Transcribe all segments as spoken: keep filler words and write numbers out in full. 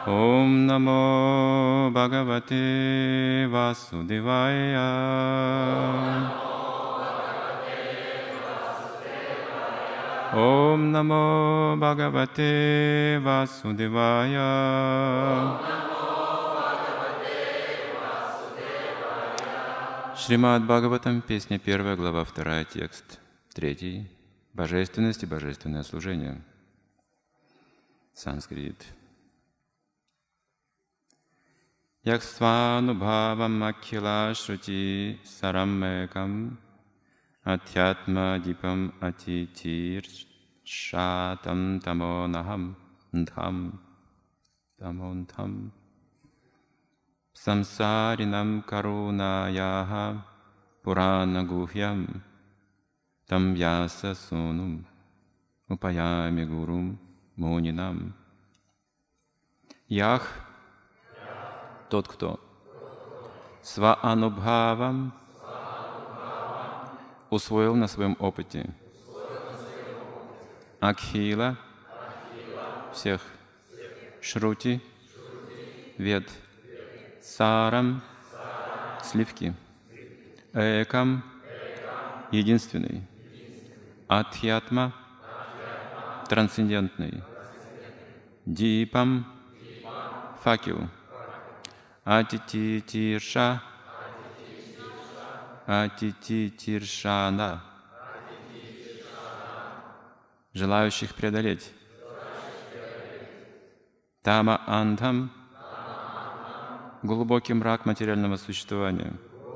Om Namo Bhagavate Vasudevaya. Om Namo Bhagavate Vasudevaya. Шримад Бхагаватам, песня первая, глава вторая, текст третий. Божественность и божественное служение. Санскрит. Яксванубхавам акхила шрути сараммекам атьятма дипам атитир шатам тамонахам дхам тамонтам самсаринам карунаяха пуранагухьям там яса сунум упаями гурум мунинам. Ях — тот, кто сваанубхавам усвоил на своем опыте, акхила всех, шрути вед, сарам сливки, экам единственный, адхьятма трансцендентный, дипам факел, атити-тирша, атити-тиршана, желающих преодолеть, тама-антам, глубокий мрак материального существования,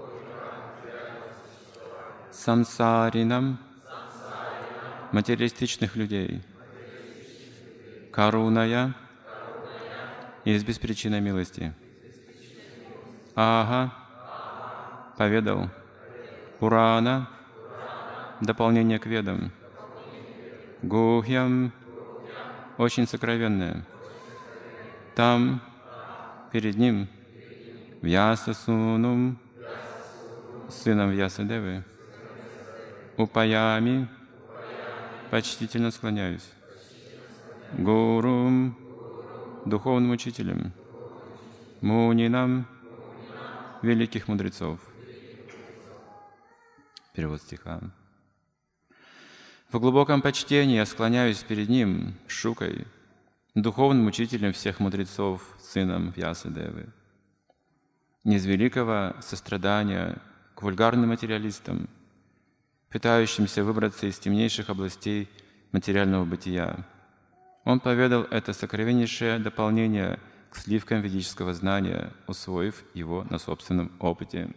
самсаринам, материалистичных людей, каруная, из беспричинной милости, ага, поведал, пурана, дополнение к ведам, гухьям, очень сокровенное, там, перед ним, Вьясасунум, сыном Вьясадевы, упаями, почтительно склоняюсь, гурум, духовным учителем, мунинам, великих мудрецов. Перевод стиха. В глубоком почтении я склоняюсь перед ним, Шукой, духовным учителем всех мудрецов, сыном Вьясадевы. Из великого сострадания к вульгарным материалистам, пытающимся выбраться из темнейших областей материального бытия, он поведал это сокровеннейшее дополнение к сливкам ведического знания, усвоив его на собственном опыте.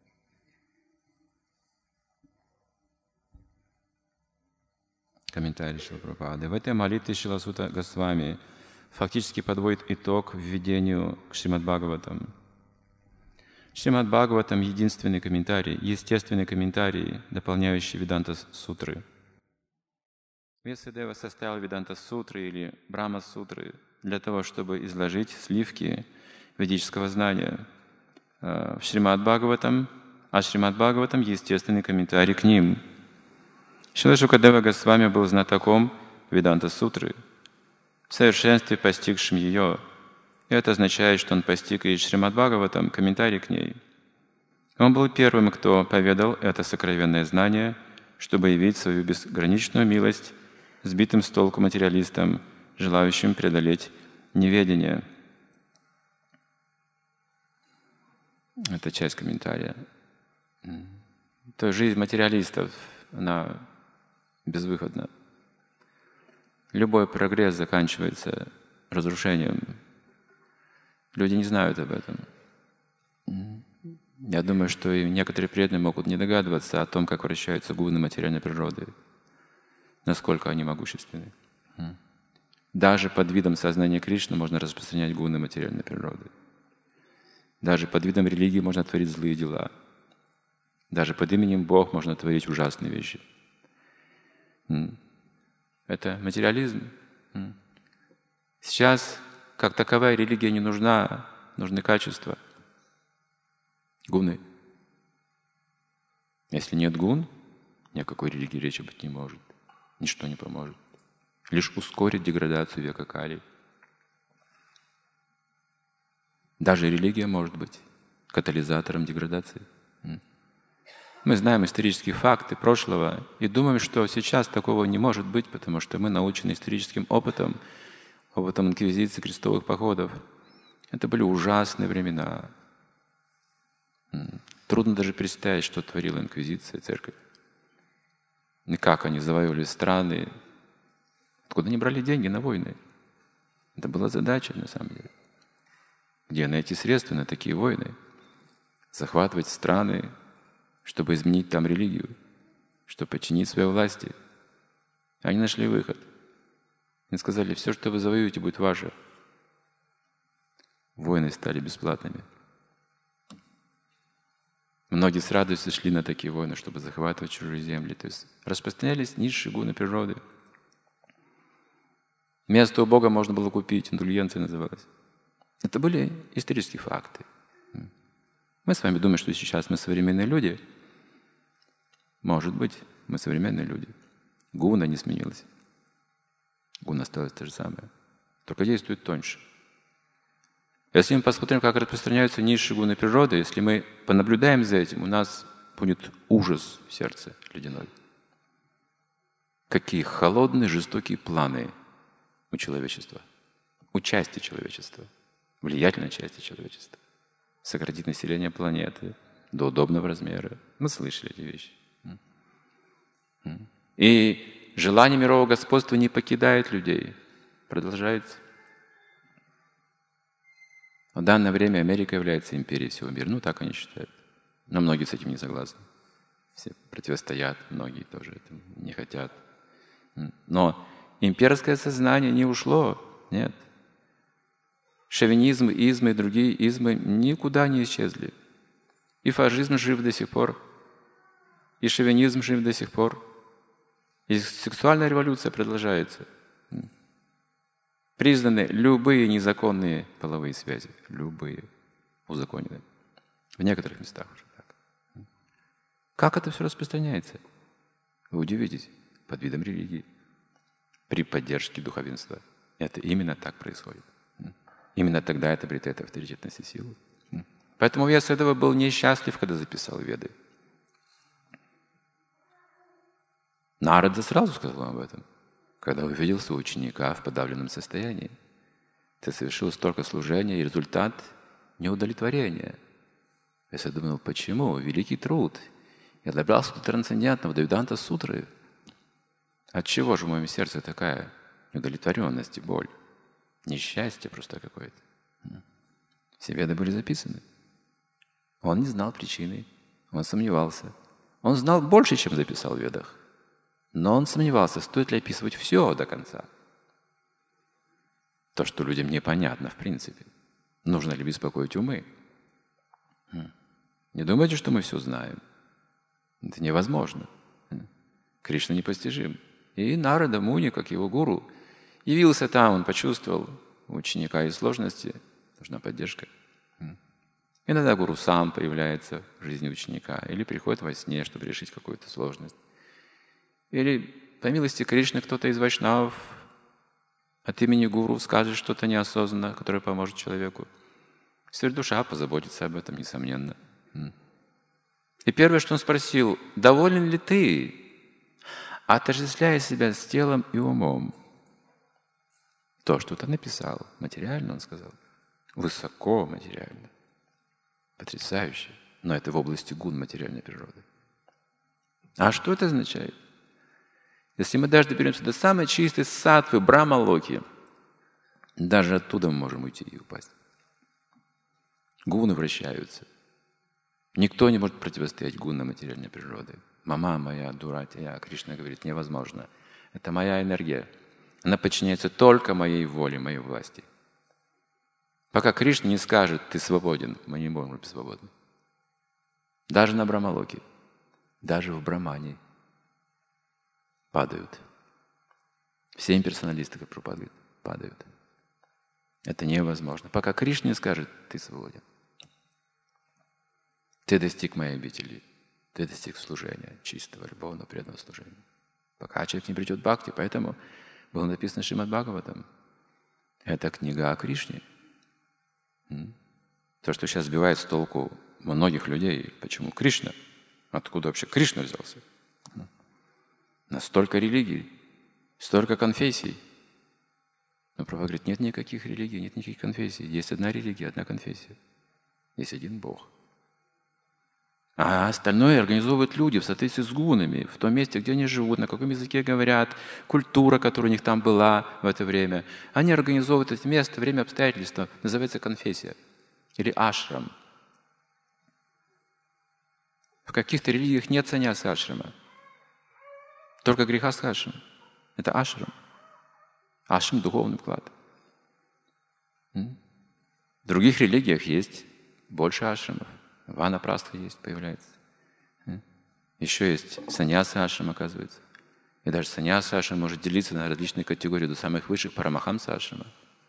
Комментарий Шрила Прабхупады. В этой молитве Шрила Сута Госвами фактически подводит итог введению к Шримад Бхагаватам. Шримад Бхагаватам — единственный комментарий, естественный комментарий, дополняющий Веданта сутры. Вьясадева составил Веданта сутры или Брахма сутры для того, чтобы изложить сливки ведического знания в Шримад Бхагаватам, а Шримад Бхагаватам — естественный комментарий к ним. Шрила Шукадева Госвами был знатоком Веданта сутры, в совершенстве постигшим ее. И это означает, что он постиг и Шримад Бхагаватам, комментарий к ней. Он был первым, кто поведал это сокровенное знание, чтобы явить свою безграничную милость сбитым с толку материалистам, желающим преодолеть неведение. Это часть комментария. То жизнь материалистов, она безвыходна. Любой прогресс заканчивается разрушением. Люди не знают об этом. Я думаю, что и некоторые преданные могут не догадываться о том, как вращаются гуны материальной природы, насколько они могущественны. Даже под видом сознания Кришны можно распространять гуны материальной природы. Даже под видом религии можно творить злые дела. Даже под именем Бог можно творить ужасные вещи. Это материализм. Сейчас, как таковая, религия не нужна, нужны качества, гуны. Если нет гун, ни о какой религии речи быть не может. Ничто не поможет. Лишь ускорит деградацию века Кали. Даже религия может быть катализатором деградации. Мы знаем исторические факты прошлого и думаем, что сейчас такого не может быть, потому что мы научены историческим опытом, опытом инквизиции, крестовых походов. Это были ужасные времена. Трудно даже представить, что творила инквизиция, церковь. И как они завоевывали страны, откуда они брали деньги на войны. Это была задача, на самом деле. Где найти средства на такие войны? Захватывать страны, чтобы изменить там религию, чтобы подчинить своей власти. Они нашли выход. Они сказали, все, что вы завоюете, будет ваше. Войны стали бесплатными. Многие с радостью шли на такие войны, чтобы захватывать чужие земли. То есть распространялись низшие гуны природы. Место у Бога можно было купить, индульгенция называлась. Это были исторические факты. Мы с вами думаем, что сейчас мы современные люди. Может быть, мы современные люди. Гуна не сменилась. Гуна осталась та же самая. Только действует тоньше. Если мы посмотрим, как распространяются низшие гуны природы, если мы понаблюдаем за этим, у нас будет ужас в сердце ледяной. Какие холодные, жестокие планы у человечества, у части человечества, влиятельной части человечества. Сократить население планеты до удобного размера. Мы слышали эти вещи. И желание мирового господства не покидает людей. Продолжается. В данное время Америка является империей всего мира. Ну, так они считают. Но многие с этим не согласны. Все противостоят, многие тоже это не хотят. Но имперское сознание не ушло. Нет. Шовинизм, измы и другие измы никуда не исчезли. И фашизм жив до сих пор. И шовинизм жив до сих пор. И сексуальная революция продолжается. Признаны любые незаконные половые связи. Любые. Узаконены. В некоторых местах уже так. Как это все распространяется? Вы удивитесь. Под видом религии. При поддержке духовенства. Это именно так происходит. Именно тогда это обретает авторитетность и силу. Поэтому Вьясадева был несчастлив, когда записал Веды. Нарада сразу сказал об этом, когда увидел своего ученика в подавленном состоянии. Ты совершил столько служения, и результат — неудовлетворение. Я думал, почему? Великий труд. Я добрался до трансцендентного, до Веданта сутры. Отчего же в моем сердце такая неудовлетворенность и боль? Несчастье просто какое-то. Все веды были записаны. Он не знал причины, он сомневался. Он знал больше, чем записал в ведах. Но он сомневался, стоит ли описывать все до конца. То, что людям непонятно в принципе. Нужно ли беспокоить умы? Не думайте, что мы все знаем. Это невозможно. Кришна непостижим. И Нарада Муни, как его гуру, явился там, он почувствовал у ученика и сложности, нужна поддержка. Иногда гуру сам появляется в жизни ученика или приходит во сне, чтобы решить какую-то сложность. Или, по милости Кришны, кто-то из вайшнавов от имени гуру скажет что-то неосознанно, которое поможет человеку. Сверхдуша позаботится об этом, несомненно. И первое, что он спросил, доволен ли ты, отождествляя себя с телом и умом? То, что ты написал, материально, он сказал, высоко материально, потрясающе, но это в области гун материальной природы. А что это означает? Если мы даже доберемся до самой чистой саттвы, брахма-локи, даже оттуда мы можем уйти и упасть. Гуны вращаются. Никто не может противостоять гунам материальной природы. Мама моя, дуратия, Кришна говорит, невозможно. Это моя энергия. Она подчиняется только моей воле, моей власти. Пока Кришна не скажет, ты свободен, мы не можем быть свободны. Даже на Брахмалоке, даже в Брахмане падают. Все имперсоналисты, как пропадают, падают. Это невозможно. Пока Кришна не скажет, ты свободен. Ты достиг моей обители. Ты достиг служения, чистого, любовного, преданного служения. Пока человек не придет к бхакти, поэтому было написано Шримад Бхагаватам. Это книга о Кришне. То, что сейчас сбивает с толку многих людей. Почему? Кришна. Откуда вообще Кришна взялся? Настолько религий, столько конфессий. Но Прабхупада говорит, нет никаких религий, нет никаких конфессий. Есть одна религия, одна конфессия. Есть один Бог. А остальное организовывают люди в соответствии с гунами, в том месте, где они живут, на каком языке говорят, культура, которая у них там была в это время. Они организовывают это место, время, обстоятельства. Называется конфессия или ашрам. В каких-то религиях нет саньяса ашрама. Только грехаста ашрам. Это ашрам. Ашрам – духовный вклад. В других религиях есть больше ашрамов. Ванапрастха есть, появляется. Еще есть саньяса ашрам, оказывается. И даже саньяса ашрам может делиться на различные категории, до самых высших парамахамса ашрама.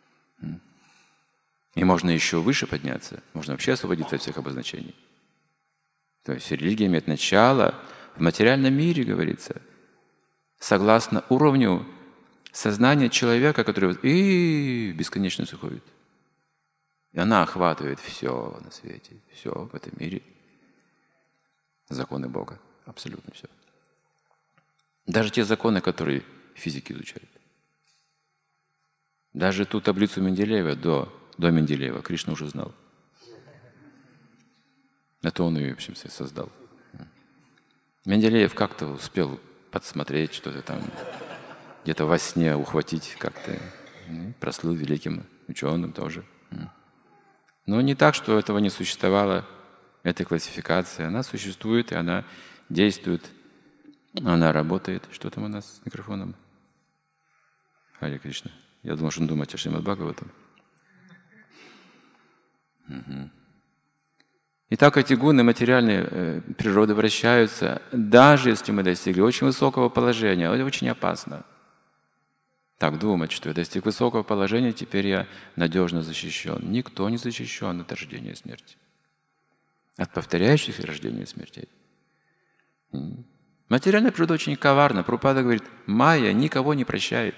И можно еще выше подняться, можно вообще освободиться от всех обозначений. То есть религия имеет начало в материальном мире, говорится, согласно уровню сознания человека, который и бесконечность уходит. И она охватывает все на свете, все в этом мире. Законы Бога, абсолютно все. Даже те законы, которые физики изучают. Даже ту таблицу Менделеева до, до Менделеева Кришна уже знал. Это он ее, в общем, создал. Менделеев как-то успел подсмотреть что-то там, где-то во сне ухватить как-то. Прослыл великим ученым тоже. Но не так, что этого не существовало, этой классификации. Она существует, и она действует, она работает. Что там у нас с микрофоном? Харе Кришна. Я думал, что он думает о Шримад Бхагаватам. Угу. Итак, эти гуны материальной э, природы вращаются, даже если мы достигли очень высокого положения. Это очень опасно. Так думать, что я достиг высокого положения, теперь я надежно защищен. Никто не защищен от рождения и смерти. От повторяющихся рождения и смертей. Материальная природа очень коварна. Прабхупада говорит, майя никого не прощает.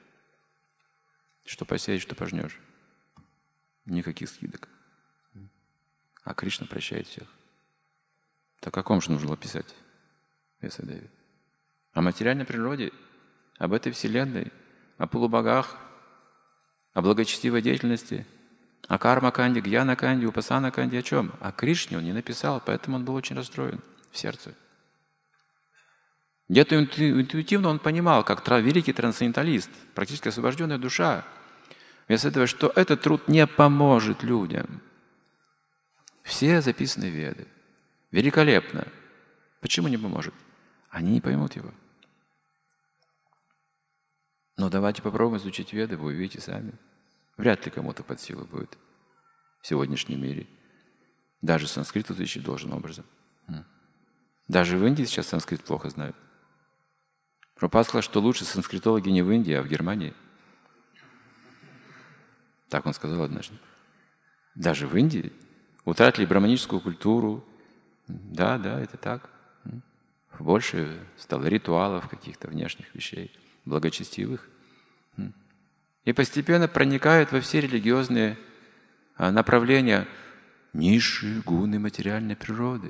Что посеешь, что пожнешь. Никаких скидок. А Кришна прощает всех. Так о ком же нужно было писать? Весадеви? О материальной природе, об этой вселенной, о полубогах, о благочестивой деятельности, о карма-канде, гьяна-канде, упасана-канде, о чем? О Кришне он не написал, поэтому он был очень расстроен в сердце. Где-то интуитивно он понимал, как великий трансценденталист, практически освобожденная душа, вместо этого, что этот труд не поможет людям. Все записаны в Веды. Великолепно. Почему не поможет? Они не поймут его. Но давайте попробуем изучить Веды, вы увидите сами. Вряд ли кому-то под силу будет в сегодняшнем мире. Даже санскрит изучить должным образом. Даже в Индии сейчас санскрит плохо знают. Прабхупада сказал, что лучше санскритологи не в Индии, а в Германии. Так он сказал однажды. Даже в Индии утратили браманическую культуру. Да, да, это так. Больше стало ритуалов каких-то внешних вещей, благочестивых. И постепенно проникают во все религиозные направления низшие гуны материальной природы.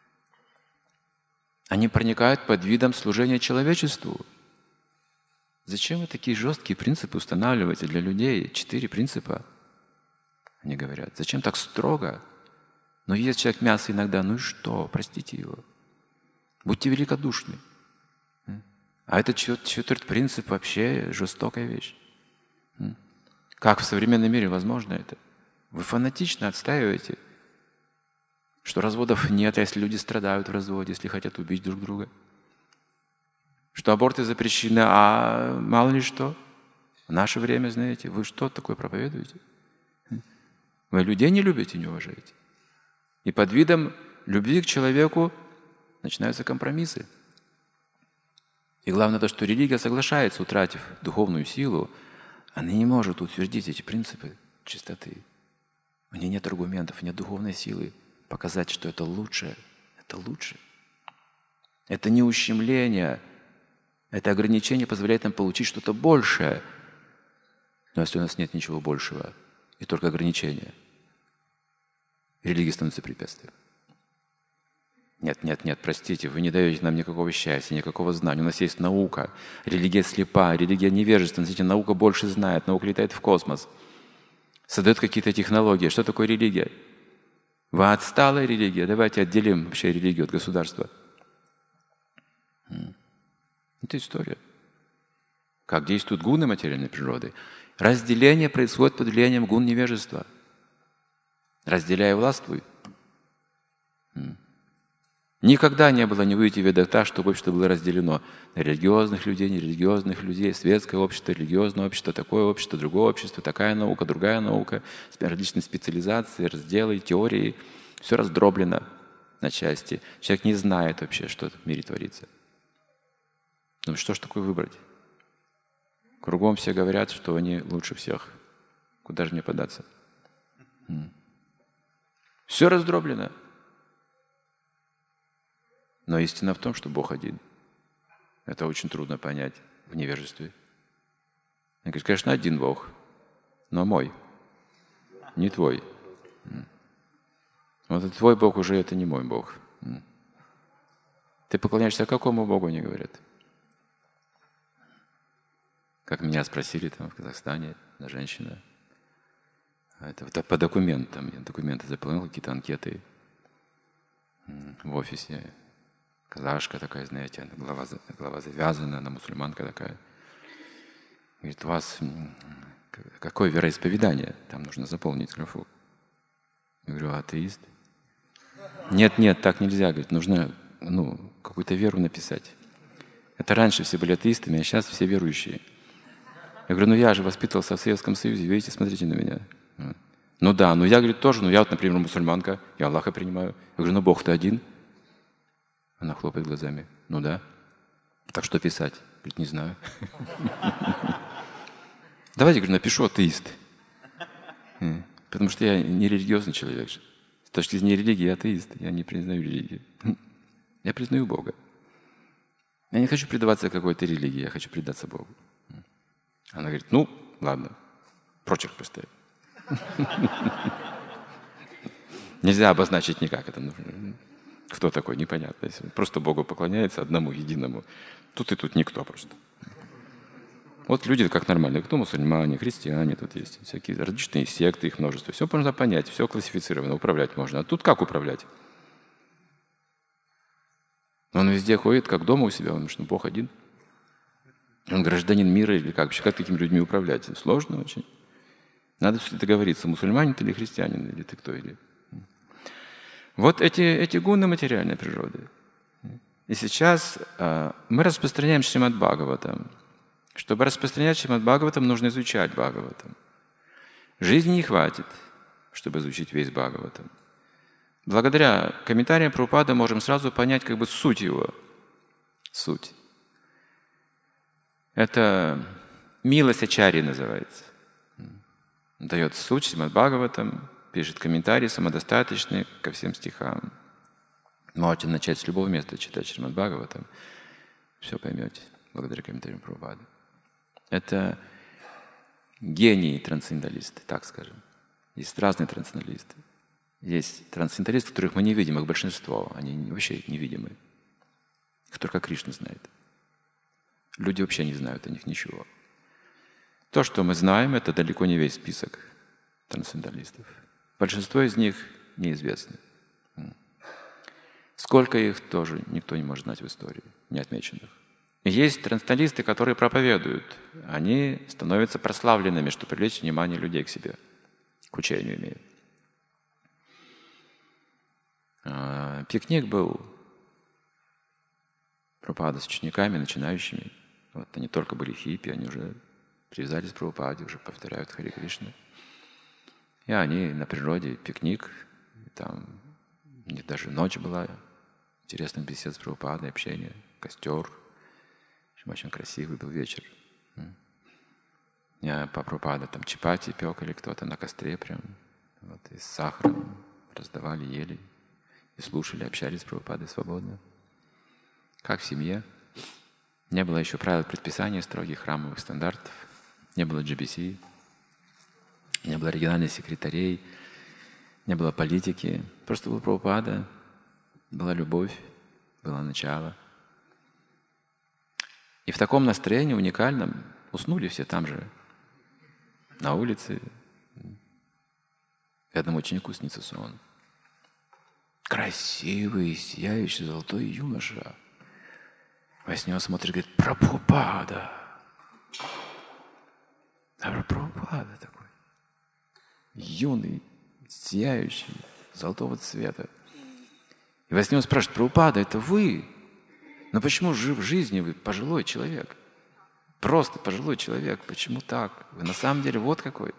Они проникают под видом служения человечеству. Зачем вы такие жесткие принципы устанавливаете для людей? Четыре принципа, они говорят. Зачем так строго? Но ест человек мясо иногда, ну и что? Простите его. Будьте великодушны. А этот четвертый принцип вообще жестокая вещь. Как в современном мире возможно это? Вы фанатично отстаиваете, что разводов нет, а если люди страдают в разводе, если хотят убить друг друга. Что аборты запрещены, а мало ли что. В наше время, знаете, вы что такое проповедуете? Вы людей не любите, не уважаете. И под видом любви к человеку начинаются компромиссы. И главное то, что религия соглашается, утратив духовную силу, она не может утвердить эти принципы чистоты. У нее нет аргументов, нет духовной силы показать, что это лучше. Это лучше. Это не ущемление, это ограничение позволяет нам получить что-то большее. Но если у нас нет ничего большего, и только ограничения, религия становится препятствием. Нет, нет, нет, простите, вы не даете нам никакого счастья, никакого знания. У нас есть наука. Религия слепа, религия невежественна. Смотрите, наука больше знает, наука летает в космос. Создает какие-то технологии. Что такое религия? Вы отсталая религия. Давайте отделим вообще религию от государства. Это история. Как действуют гуны материальной природы. Разделение происходит под влиянием гун невежества. Разделяй, властвуй. Никогда не было, не увидите в ведах так, чтобы общество было разделено на религиозных людей, нерелигиозных людей, светское общество, религиозное общество, такое общество, другое общество, такая наука, другая наука, различные специализации, разделы, теории. Все раздроблено на части. Человек не знает вообще, что в мире творится. Ну что ж такое выбрать? Кругом все говорят, что они лучше всех. Куда же мне податься? Все раздроблено. Но истина в том, что Бог один. Это очень трудно понять в невежестве. Я говорю, конечно, один Бог, но мой, не твой. Вот твой Бог уже это не мой Бог. Ты поклоняешься какому Богу, они говорят. Как меня спросили там в Казахстане, одна женщина. Это по документам. Я документы заполнил, какие-то анкеты в офисе. Казашка такая, знаете, голова, голова завязана, она мусульманка такая. Говорит, у вас какое вероисповедание? Там нужно заполнить графу. Я говорю, атеист? Нет, нет, так нельзя. Говорит, нужно ну, какую-то веру написать. Это раньше все были атеистами, а сейчас все верующие. Я говорю, ну я же воспитывался в Советском Союзе, видите, смотрите на меня. Ну да, ну я, говорит, тоже, ну я вот, например, мусульманка, я Аллаха принимаю. Я говорю, ну Бог-то один. Она хлопает глазами. Ну да. Так что писать? Говорит, не знаю. Давайте, говорю, напишу атеист. Потому что я не религиозный человек же. С точки зрения религии я атеист. Я не признаю религию. Я признаю Бога. Я не хочу предаваться какой-то религии, я хочу предаться Богу. Она говорит, ну, ладно, прочерк поставь. Нельзя обозначить никак это. Кто такой, непонятно. Просто Богу поклоняется одному, единому. Тут и тут никто просто. Вот люди как нормальные. Кто мусульмане, христиане, тут есть всякие различные секты, их множество. Все можно понять, все классифицировано, управлять можно. А тут как управлять? Он везде ходит, как дома у себя, он что, Бог один? Он гражданин мира или как? Вообще, как такими людьми управлять? Сложно очень. Надо все договориться, мусульманин ты или христианин, или ты кто, или... Вот эти, эти гуны материальной природы. И сейчас э, мы распространяем Шримад Бхагаватам. Чтобы распространять Шримад Бхагаватам, нужно изучать Бхагаватам. Жизни не хватит, чтобы изучить весь Бхагаватам. Благодаря комментариям Прабхупады можем сразу понять как бы суть его. Суть. Это милость Ачарьи называется. Он дает суть Шримад Бхагаватам, пишет комментарии самодостаточные ко всем стихам. Можете начать с любого места читать Шримад Бхагаватам. Все поймете, благодаря комментариям Прабхупады. Это гении трансценденталисты, так скажем. Есть разные трансценденталисты. Есть трансценденталисты, которых мы не видим, их большинство. Они вообще невидимы. Их только Кришна знает. Люди вообще не знают о них ничего. То, что мы знаем, это далеко не весь список трансценденталистов. Большинство из них неизвестны. Сколько их тоже никто не может знать в истории, не отмеченных. И есть трансценденталисты, которые проповедуют. Они становятся прославленными, чтобы привлечь внимание людей к себе, к учению имеют. Пикник был Прабхупада с учениками, начинающими. Вот они только были хиппи, они уже привязались к Прабхупаде, уже повторяют Харе Кришна. И они на природе, пикник, там у них даже ночь была, интересная беседа с Прабхупадой, общение, костер. Очень красивый был вечер. Я по Прабхупаде там чапати пек или кто-то на костре прям, вот, и с сахаром раздавали, ели. И слушали, общались с Прабхупадой свободно. Как в семье. Не было еще правил предписания строгих храмовых стандартов. Не было джи би си. Не было региональных секретарей. не было политики, просто был Прабхупада, была любовь, было начало. И в таком настроении уникальном уснули все там же, на улице. И одному ученику снится сон. Красивый, сияющий, золотой юноша. Во сне он смотрит и говорит: Прабхупада. А Прабхупада такой. Юный, сияющий, золотого цвета. И во сне он спрашивает: Прабхупада, это вы? Но почему же в жизни вы пожилой человек? Просто пожилой человек. Почему так? Вы на самом деле вот какой.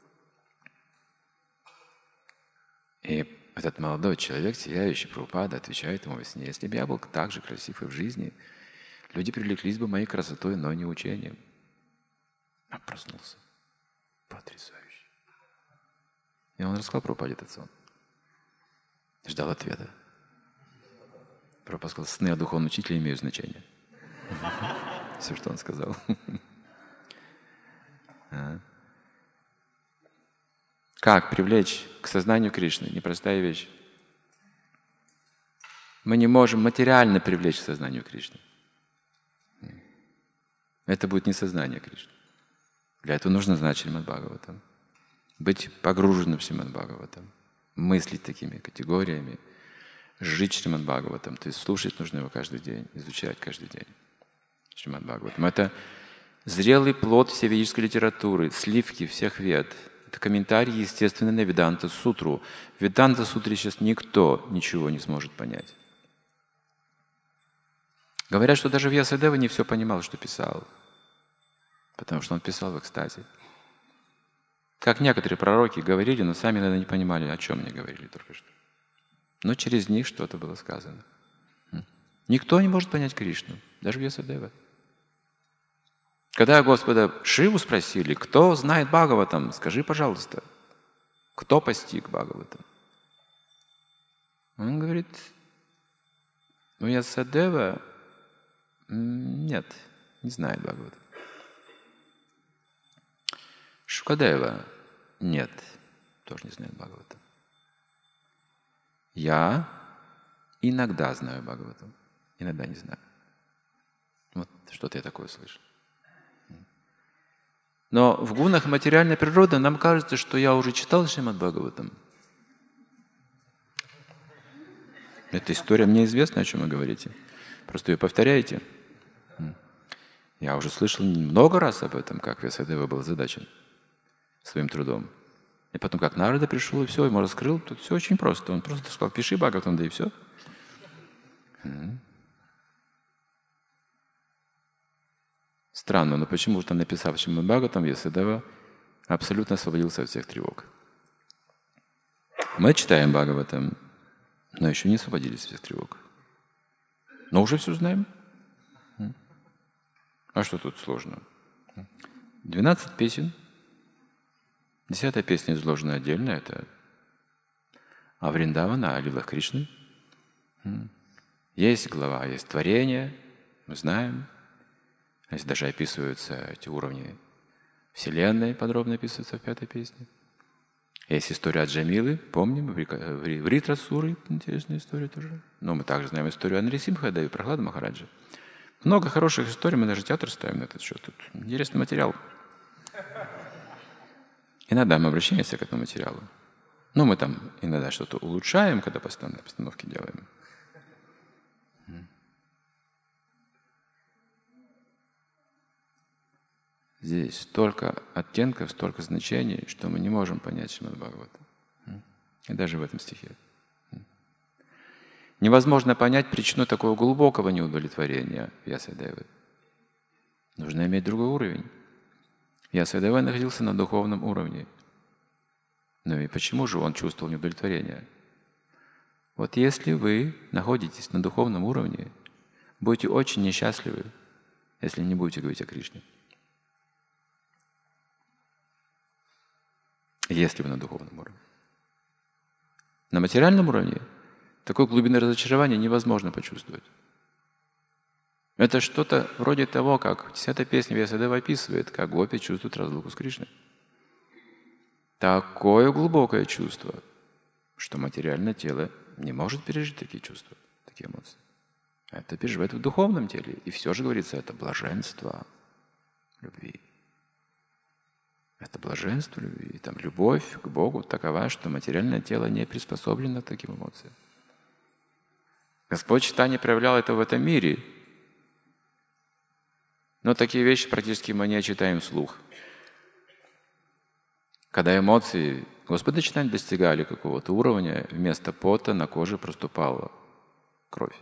И этот молодой человек, сияющий Прабхупада, отвечает ему во сне: если бы я был так же красив и в жизни, люди привлеклись бы моей красотой, но не учением. А проснулся. Потрясающе. И он рассказал Прабхупаде этот сон. Ждал ответа. Прабхупада сказал: сны о духовном учителе имеют значение. Все, что он сказал. Как привлечь к сознанию Кришны? Непростая вещь. Мы не можем материально привлечь к сознанию Кришны. Это будет не сознание Кришны. Для этого нужно знать Шримад Бхагаватам. Быть погруженным в Шримад Бхагаватам. Мыслить такими категориями. Жить Шримад Бхагаватам. То есть слушать нужно его каждый день, изучать каждый день. Шримад Бхагаватам. Это зрелый плод всей ведической литературы, сливки всех вед. Это комментарий, естественно, на Веданта Сутру. В Веданта Сутре сейчас никто ничего не сможет понять. Говорят, что даже Вьясадева не все понимал, что писал. Потому что он писал в экстазе. Как некоторые пророки говорили, но сами иногда не понимали, о чем они говорили только что. Но через них что-то было сказано. Никто не может понять Кришну, даже Вьясадева. Когда Господа Шиву спросили: кто знает Бхагаватам, скажи, пожалуйста, кто постиг Бхагаватам? Он говорит: Вьясадева нет, не знает Бхагаватам. Шукадева нет, тоже не знает Бхагаватам. Я иногда знаю Бхагаватам, иногда не знаю. Вот что-то я такое слышу. Но в гунах материальной природы нам кажется, что я уже читал Шримад Бхагаватам. Эта история мне известна, о чем вы говорите. Просто ее повторяете. Я уже слышал много раз об этом, как Вьясадева был озадачен своим трудом. И потом, как Нарада пришел, и все, ему раскрыл, тут все очень просто. Он просто сказал: пиши Бхагаватам, да и все. Странно, но почему же там, написав Шримад Бхагаватам, Вьясадева абсолютно освободился от всех тревог? Мы читаем Бхагаватам, но еще не освободились от всех тревог. Но уже все знаем. А что тут сложно? Двенадцать песен. Десятая песня изложена отдельно. Это о Вриндавана, о лилах Кришны. Есть глава, есть творение. Мы знаем. Здесь даже описываются эти уровни Вселенной, подробно описываются в пятой песне. Есть история от Джамилы, помним, в Ритрасуры, интересная история тоже. Но мы также знаем историю о Нарисимхадеве, Прохлада Махараджа. Много хороших историй, мы даже театр ставим на этот счет. Тут интересный материал. Иногда мы обращаемся к этому материалу. Ну, мы там иногда что-то улучшаем, когда постановки делаем. Здесь столько оттенков, столько значений, что мы не можем понять Шримад Бхагаватам. И даже в этом стихе. Невозможно понять причину такого глубокого неудовлетворения Вьясадевы. Нужно иметь другой уровень. Вьясадева находился на духовном уровне. Ну и почему же он чувствовал неудовлетворение? Вот если вы находитесь на духовном уровне, будете очень несчастливы, если не будете говорить о Кришне. Если вы на духовном уровне. На материальном уровне такой глубины разочарования невозможно почувствовать. Это что-то вроде того, как в десятой песне Вьясадева описывает, как гопи чувствуют разлуку с Кришной. Такое глубокое чувство. что материальное тело не может пережить такие чувства, такие эмоции. Это переживает в духовном теле. И все же говорится, это блаженство любви. Это блаженство любви. И там любовь к Богу такова, что материальное тело не приспособлено к таким эмоциям. Господь Чайтанья проявлял это в этом мире. Но такие вещи практически мы не читаем вслух. Когда эмоции Господа Чайтаньи достигали какого-то уровня, вместо пота на коже проступала кровь.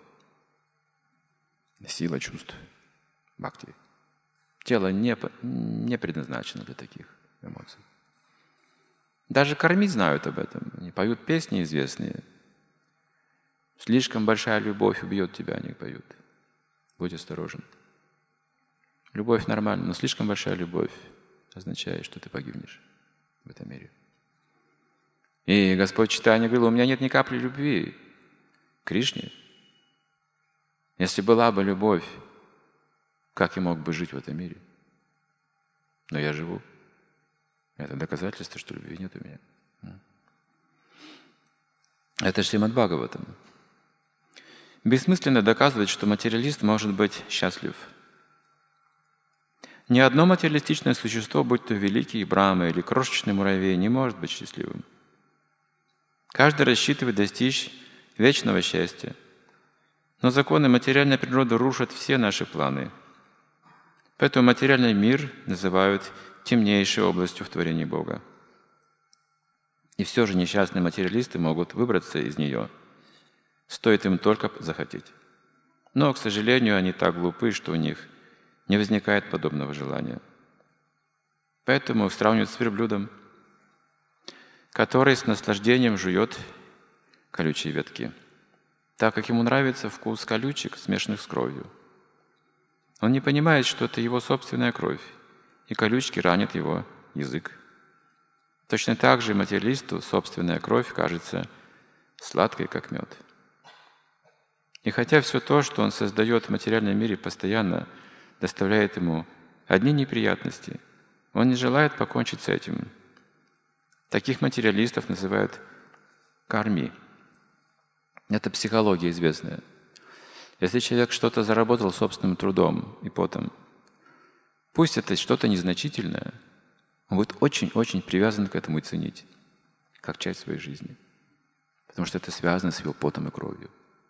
Сила чувств, бхакти. Тело не, не предназначено для таких эмоций. Даже кормить знают об этом. Они поют песни известные. Слишком большая любовь убьет тебя, они поют. Будь осторожен. Любовь нормальна, но слишком большая любовь означает, что ты погибнешь в этом мире. И Господь Чайтанья говорил, у меня нет ни капли любви к Кришне. Если была бы любовь, как я мог бы жить в этом мире? Но я живу. Это доказательство, что любви нет у меня. Это Шримад Бхагаватам. Бессмысленно доказывать, что материалист может быть счастлив. Ни одно материалистичное существо, будь то великий Брахма или крошечный муравей, не может быть счастливым. Каждый рассчитывает достичь вечного счастья. Но законы материальной природы рушат все наши планы. Поэтому материальный мир называют темнейшей областью в творении Бога. И все же несчастные материалисты могут выбраться из нее, стоит им только захотеть. Но, к сожалению, они так глупы, что у них не возникает подобного желания. Поэтому их сравнивают с верблюдом, который с наслаждением жует колючие ветки, так как ему нравится вкус колючек, смешанных с кровью. Он не понимает, что это его собственная кровь, и колючки ранят его язык. Точно так же материалисту собственная кровь кажется сладкой, как мед. И хотя все то, что он создает в материальном мире, постоянно доставляет ему одни неприятности, он не желает покончить с этим. Таких материалистов называют карми. Это психология известная. Если человек что-то заработал собственным трудом и потом, пусть это что-то незначительное, он будет очень-очень привязан к этому и ценить, как часть своей жизни. Потому что это связано с его потом и кровью.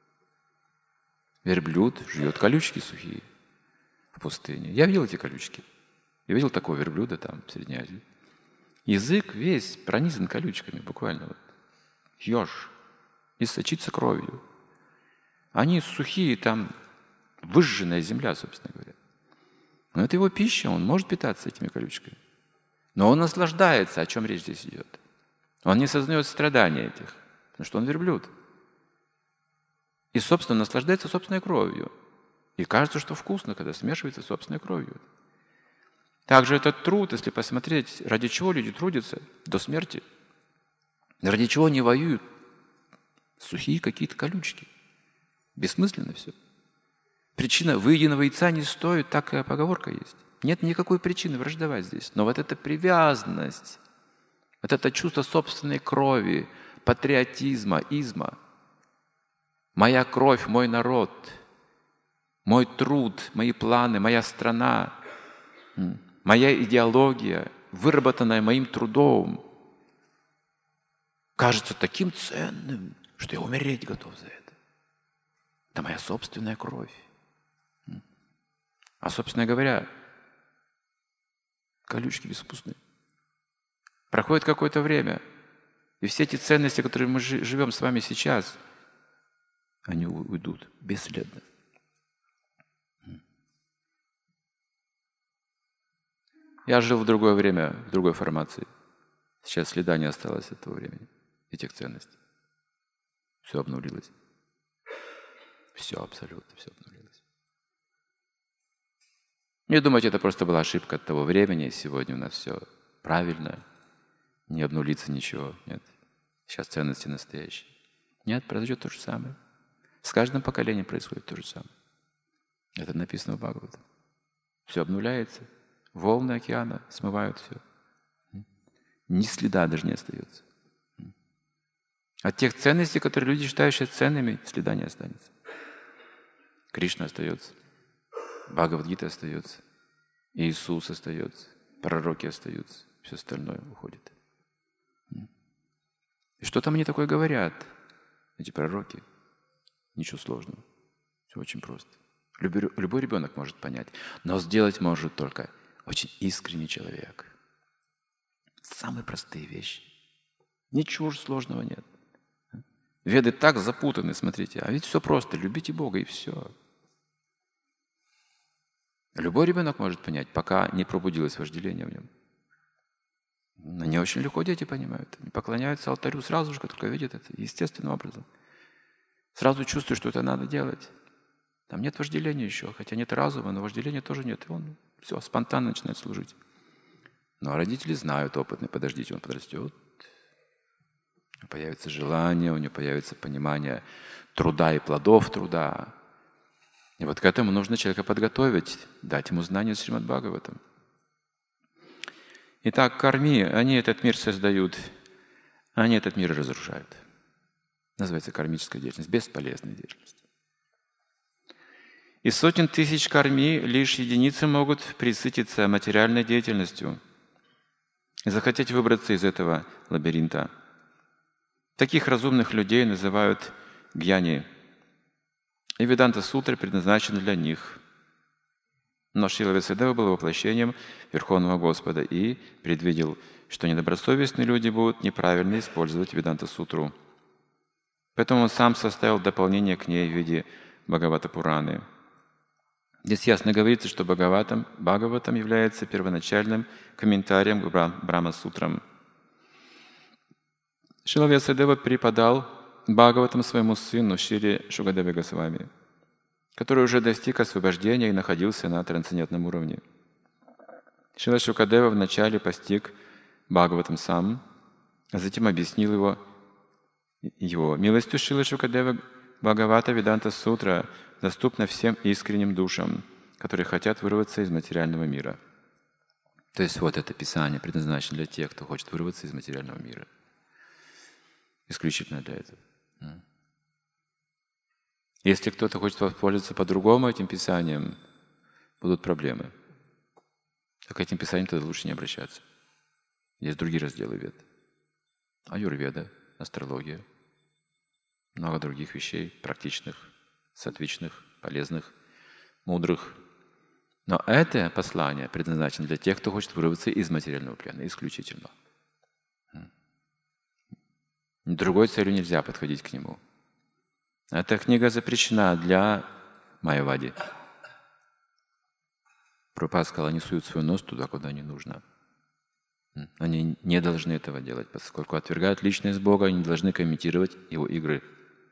Верблюд жует колючки сухие в пустыне. Я видел эти колючки. Я видел такого верблюда там, в Средней Азии. Язык весь пронизан колючками, буквально. Вот. Еж. И сочится кровью. Они сухие, там выжженная земля, собственно говоря. Но это его пища, он может питаться этими колючками. Но он наслаждается, о чем речь здесь идет. Он не сознает страдания этих, потому что он верблюд. И, собственно, наслаждается собственной кровью. И кажется, что вкусно, когда смешивается с собственной кровью. Также этот труд, если посмотреть, ради чего люди трудятся до смерти, ради чего они воюют, сухие какие-то колючки. Бессмысленно все. Причина выеденного яйца не стоит, такая поговорка есть. Нет никакой причины враждовать здесь. Но вот эта привязанность, вот это чувство собственной крови, патриотизма, изма, моя кровь, мой народ, мой труд, мои планы, моя страна, моя идеология, выработанная моим трудом, кажется таким ценным, что я умереть готов за это. Это моя собственная кровь. А, собственно говоря, колючки беспустны. Проходит какое-то время, и все эти ценности, которые мы живем с вами сейчас, они уйдут бесследно. Я жил в другое время, в другой формации. Сейчас следа не осталось от того времени, этих ценностей. Все обнулилось. Все, абсолютно все обнулилось. Не думайте, это просто была ошибка от того времени. Сегодня у нас все правильно. Не обнулится ничего. Нет. Сейчас ценности настоящие. Нет, произойдет то же самое. С каждым поколением происходит то же самое. Это написано в Бхагаватам. Все обнуляется. Волны океана смывают все. Ни следа даже не остается. От тех ценностей, которые люди считают ценными, следа не останется. Кришна остается, Бхагавад-гита остается, Иисус остается, пророки остаются, все остальное уходит. И что там они такое говорят, эти пророки? Ничего сложного, все очень просто. Любой, любой ребенок может понять, но сделать может только очень искренний человек. Самые простые вещи. Ничего же сложного нет. Веды так запутаны, смотрите, а ведь все просто. Любите Бога и все. Любой ребенок может понять, пока не пробудилось вожделение в нем. Но не очень легко дети понимают. Они поклоняются алтарю сразу же, как только видят это, естественным образом. Сразу чувствуют, что это надо делать. Там нет вожделения еще, хотя нет разума, но вожделения тоже нет. И он все, спонтанно начинает служить. Но родители знают, опытные, подождите, он подрастет. Появится желание, у него появится понимание труда и плодов труда. И вот к этому нужно человека подготовить, дать ему знания Шримад Бхагаватам. Итак, карми, они этот мир создают, они этот мир разрушают. Называется кармическая деятельность, бесполезная деятельность. Из сотен тысяч карми лишь единицы могут присытиться материальной деятельностью и захотеть выбраться из этого лабиринта. Таких разумных людей называют гьяни. И Веданта-сутра предназначена для них. Но Шрила Вьясадева был воплощением Верховного Господа и предвидел, что недобросовестные люди будут неправильно использовать Веданта-сутру. Поэтому он сам составил дополнение к ней в виде Бхагавата-пураны. Здесь ясно говорится, что Бхагаватам, Бхагаватам является первоначальным комментарием к Брахма-сутрам. Шрила Вьясадева преподал Бхагаватам своему сыну Шри Шукадеве Госвами, который уже достиг освобождения и находился на трансцендентном уровне. Шрила Шукадева вначале постиг Бхагаватам сам, а затем объяснил его, его. Милостью Шрилы Шукадева Бхагавата Веданта Сутра доступна всем искренним душам, которые хотят вырваться из материального мира. То есть вот это Писание предназначено для тех, кто хочет вырваться из материального мира. Исключительно для этого. Если кто-то хочет воспользоваться по-другому этим Писанием, будут проблемы. А к этим Писаниям тогда лучше не обращаться. Есть другие разделы Вед. Аюрведа, астрология, много других вещей, практичных, сатвичных, полезных, мудрых. Но это послание предназначено для тех, кто хочет вырваться из материального плена, исключительно. Другой целью нельзя подходить к нему. Эта книга запрещена для майявади. Прабхупада сказал, они суют свой нос туда, куда не нужно. Они не должны этого делать, поскольку отвергают личность Бога, они не должны комментировать Его игры.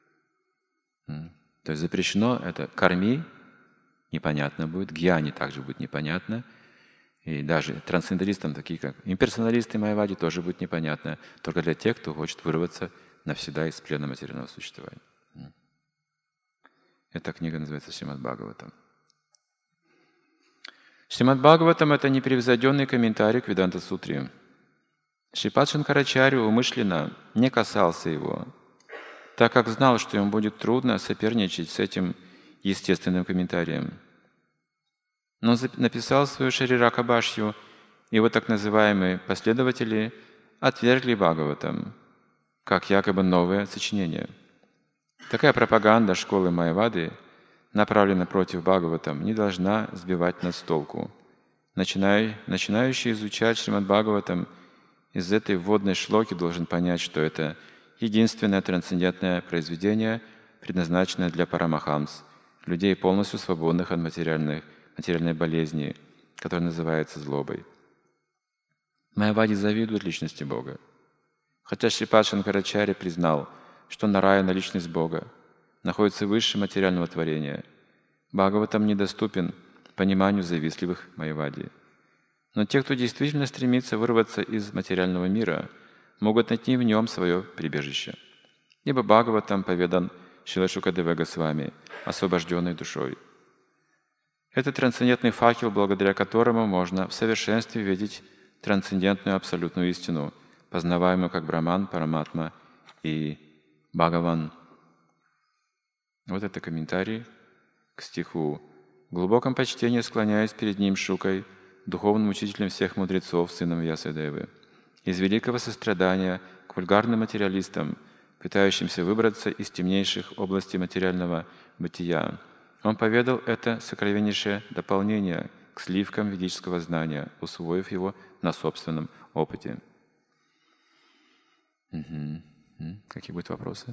То есть запрещено это карми, непонятно будет, гьяни также будет непонятно, и даже трансценденталистам, такие как имперсоналисты майявади, тоже будет непонятно, только для тех, кто хочет вырваться навсегда из плена материального существования. Эта книга называется Шримад Бхагаватам. Шримад Бхагаватам — это непревзойденный комментарий к Веданта-сутре. Шрипад Шанкарачарья умышленно не касался его, так как знал, что ему будет трудно соперничать с этим естественным комментарием. Но он написал свою Шариракабашью, и его так называемые последователи отвергли Бхагаватам, как якобы новое сочинение. Такая пропаганда школы майявады, направленная против Бхагаватам, не должна сбивать нас с толку. Начиная, начинающий изучать Шримад Бхагаватам из этой вводной шлоки должен понять, что это единственное трансцендентное произведение, предназначенное для парамахамс, людей, полностью свободных от материальных, материальной болезни, которая называется злобой. Майявади завидует личности Бога. Хотя Шрипад Шанкарачарья признал, что Нараяна, личность Бога, находится выше материального творения, Бхагаватам недоступен пониманию завистливых майявади. Но те, кто действительно стремится вырваться из материального мира, могут найти в нем свое прибежище. Ибо Бхагаватам поведан Шрила Шукадеве Госвами, освобожденной душой. Это трансцендентный факел, благодаря которому можно в совершенстве видеть трансцендентную абсолютную истину, познаваемую как Браман, Параматма и Бхагаван. Вот это комментарий к стиху. В глубоком почтении склоняюсь перед ним Шукой, духовным учителем всех мудрецов, сыном Вьясадевы. Из великого сострадания к вульгарным материалистам, пытающимся выбраться из темнейших областей материального бытия, он поведал это сокровеннейшее дополнение к сливкам ведического знания, усвоив его на собственном опыте. Угу. Какие будут вопросы?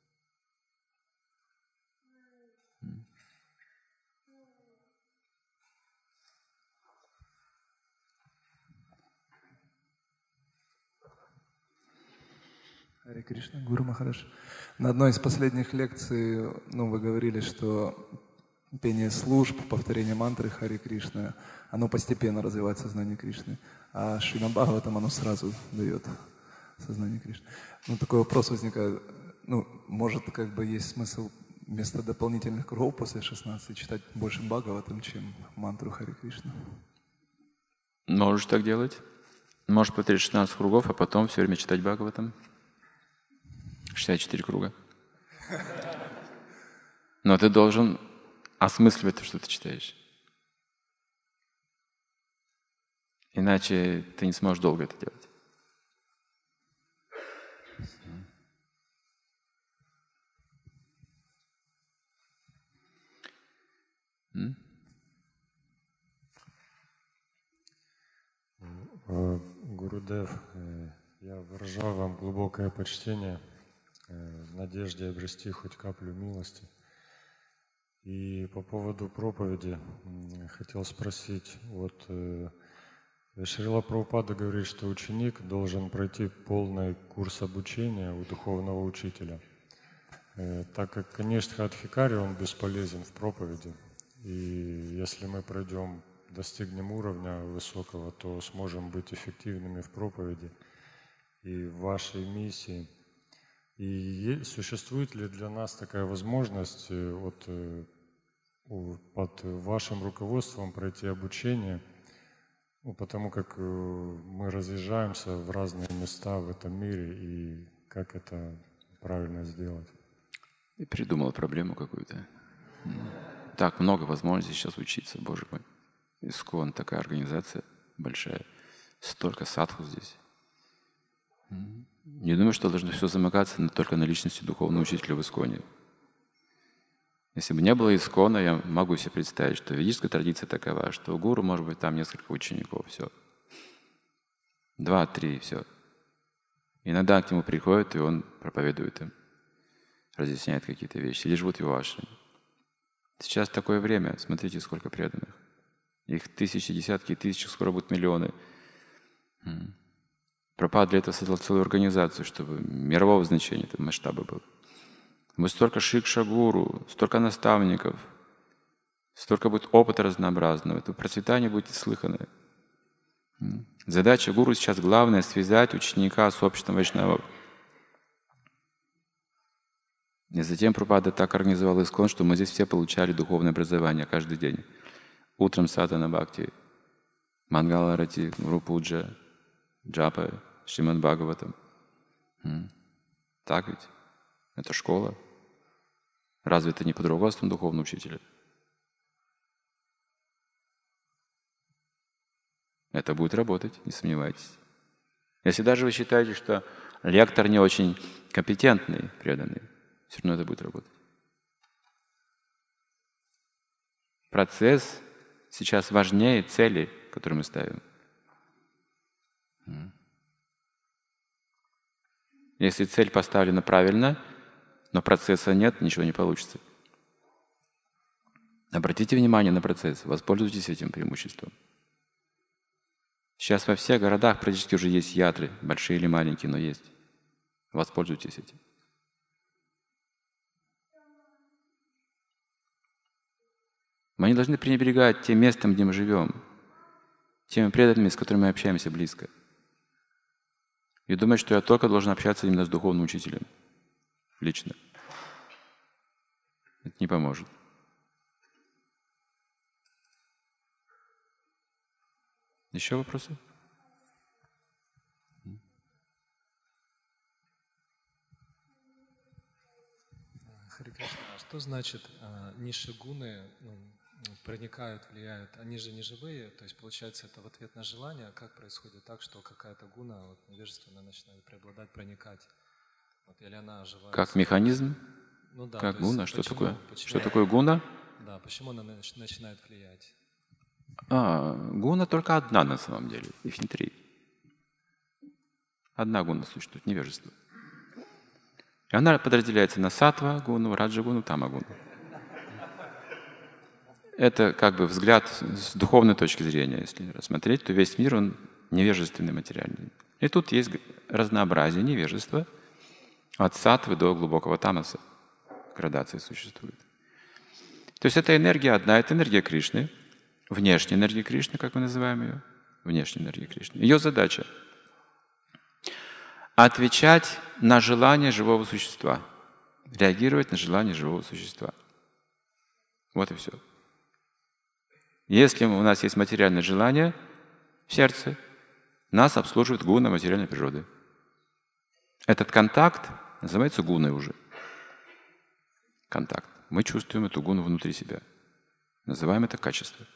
Харе Кришна, Гуру Махарадж. На одной из последних лекций, ну, вы говорили, что пение служб, повторение мантры Харе Кришна, оно постепенно развивает сознание Кришны, а Шримад Бхагаватам оно сразу дает сознание Кришны. Ну, такой вопрос возникает, ну, может, как бы есть смысл вместо дополнительных кругов после шестнадцати читать больше Бхагаватам, чем мантру Харе Кришна? Можешь так делать. Можешь повторить шестнадцать кругов, а потом все время читать Бхагаватам. шестьдесят четыре круга. Но ты должен осмысливать то, что ты читаешь. Иначе ты не сможешь долго это делать. М? Гурудев, я выражаю вам глубокое почтение в надежде обрести хоть каплю милости. И по поводу проповеди хотел спросить, вот Шрила Прабхупада говорит, что ученик должен пройти полный курс обучения у духовного учителя, так как Каништха Адхикари, он бесполезен в проповеди. И если мы пройдем, достигнем уровня высокого, то сможем быть эффективными в проповеди и в вашей миссии. И существует ли для нас такая возможность вот, под вашим руководством пройти обучение, ну, потому как мы разъезжаемся в разные места в этом мире, и как это правильно сделать? Ты придумал проблему какую-то. Так много возможностей сейчас учиться, Боже мой. ИСККОН, такая организация большая, столько садху здесь. Не думаю, что должно все замыкаться на, только на личности духовного учителя в ИСККОНе. Если бы не было ИСККОНа, я могу себе представить, что ведическая традиция такова, что у гуру может быть там несколько учеников, все. Два-три, все. Иногда к нему приходят, и он проповедует им, разъясняет какие-то вещи, или живут в его ашраме. Сейчас такое время, смотрите, сколько преданных. Их тысячи, десятки, тысячи, скоро будут миллионы. Прабхупада для этого создал целую организацию, чтобы мирового значения этого масштаба было. Будет столько шикша-гуру, столько наставников, столько будет опыта разнообразного, это процветание будет слыханное. Задача гуру сейчас главная — связать ученика с обществом вайшнавов. И затем Прабхупада так организовал ИСККОН, что мы здесь все получали духовное образование каждый день. Утром садхана бхакти, мангала арати, гуру пуджа, джапа, Шримад Бхагаватам. Так ведь? Это школа. Разве это не под руководством духовного учителя? Это будет работать, не сомневайтесь. Если даже вы считаете, что лектор не очень компетентный, преданный, все равно это будет работать. Процесс сейчас важнее цели, которые мы ставим. Если цель поставлена правильно, но процесса нет, ничего не получится. Обратите внимание на процесс, воспользуйтесь этим преимуществом. Сейчас во всех городах практически уже есть ятры, большие или маленькие, но есть. Воспользуйтесь этим. Мы не должны пренебрегать тем местом, где мы живем, теми преданными, с которыми мы общаемся близко. И думать, что я только должен общаться именно с духовным учителем. Лично. Это не поможет. Еще вопросы? Хари Кришна, а что значит а, низшие гуны ну, проникают, влияют? Они же не живые, то есть получается это в ответ на желание. Как происходит так, что какая-то гуна вот, невежественная начинает преобладать, проникать? Вот, или она оживает? Как механизм? Ну да. Как гуна? Что почему, такое? Почему, Что такое гуна? Да, почему она начинает влиять? А, гуна только одна на самом деле, их не три. Одна гуна существует, невежество. И она подразделяется на саттва гуну, раджа гуну, тама гуну. Это как бы взгляд с духовной точки зрения, если рассмотреть, то весь мир, он невежественный, материальный. И тут есть разнообразие невежества от саттвы до глубокого тамаса. Градации существует. То есть эта энергия одна, это энергия Кришны, внешняя энергия Кришны, как мы называем ее, внешняя энергия Кришны. Ее задача — отвечать на желание живого существа, реагировать на желание живого существа. Вот и все. Если у нас есть материальное желание в сердце, нас обслуживает гуна материальной природы. Этот контакт называется гуной уже. Контакт. Мы чувствуем эту гуну внутри себя. Называем это качество.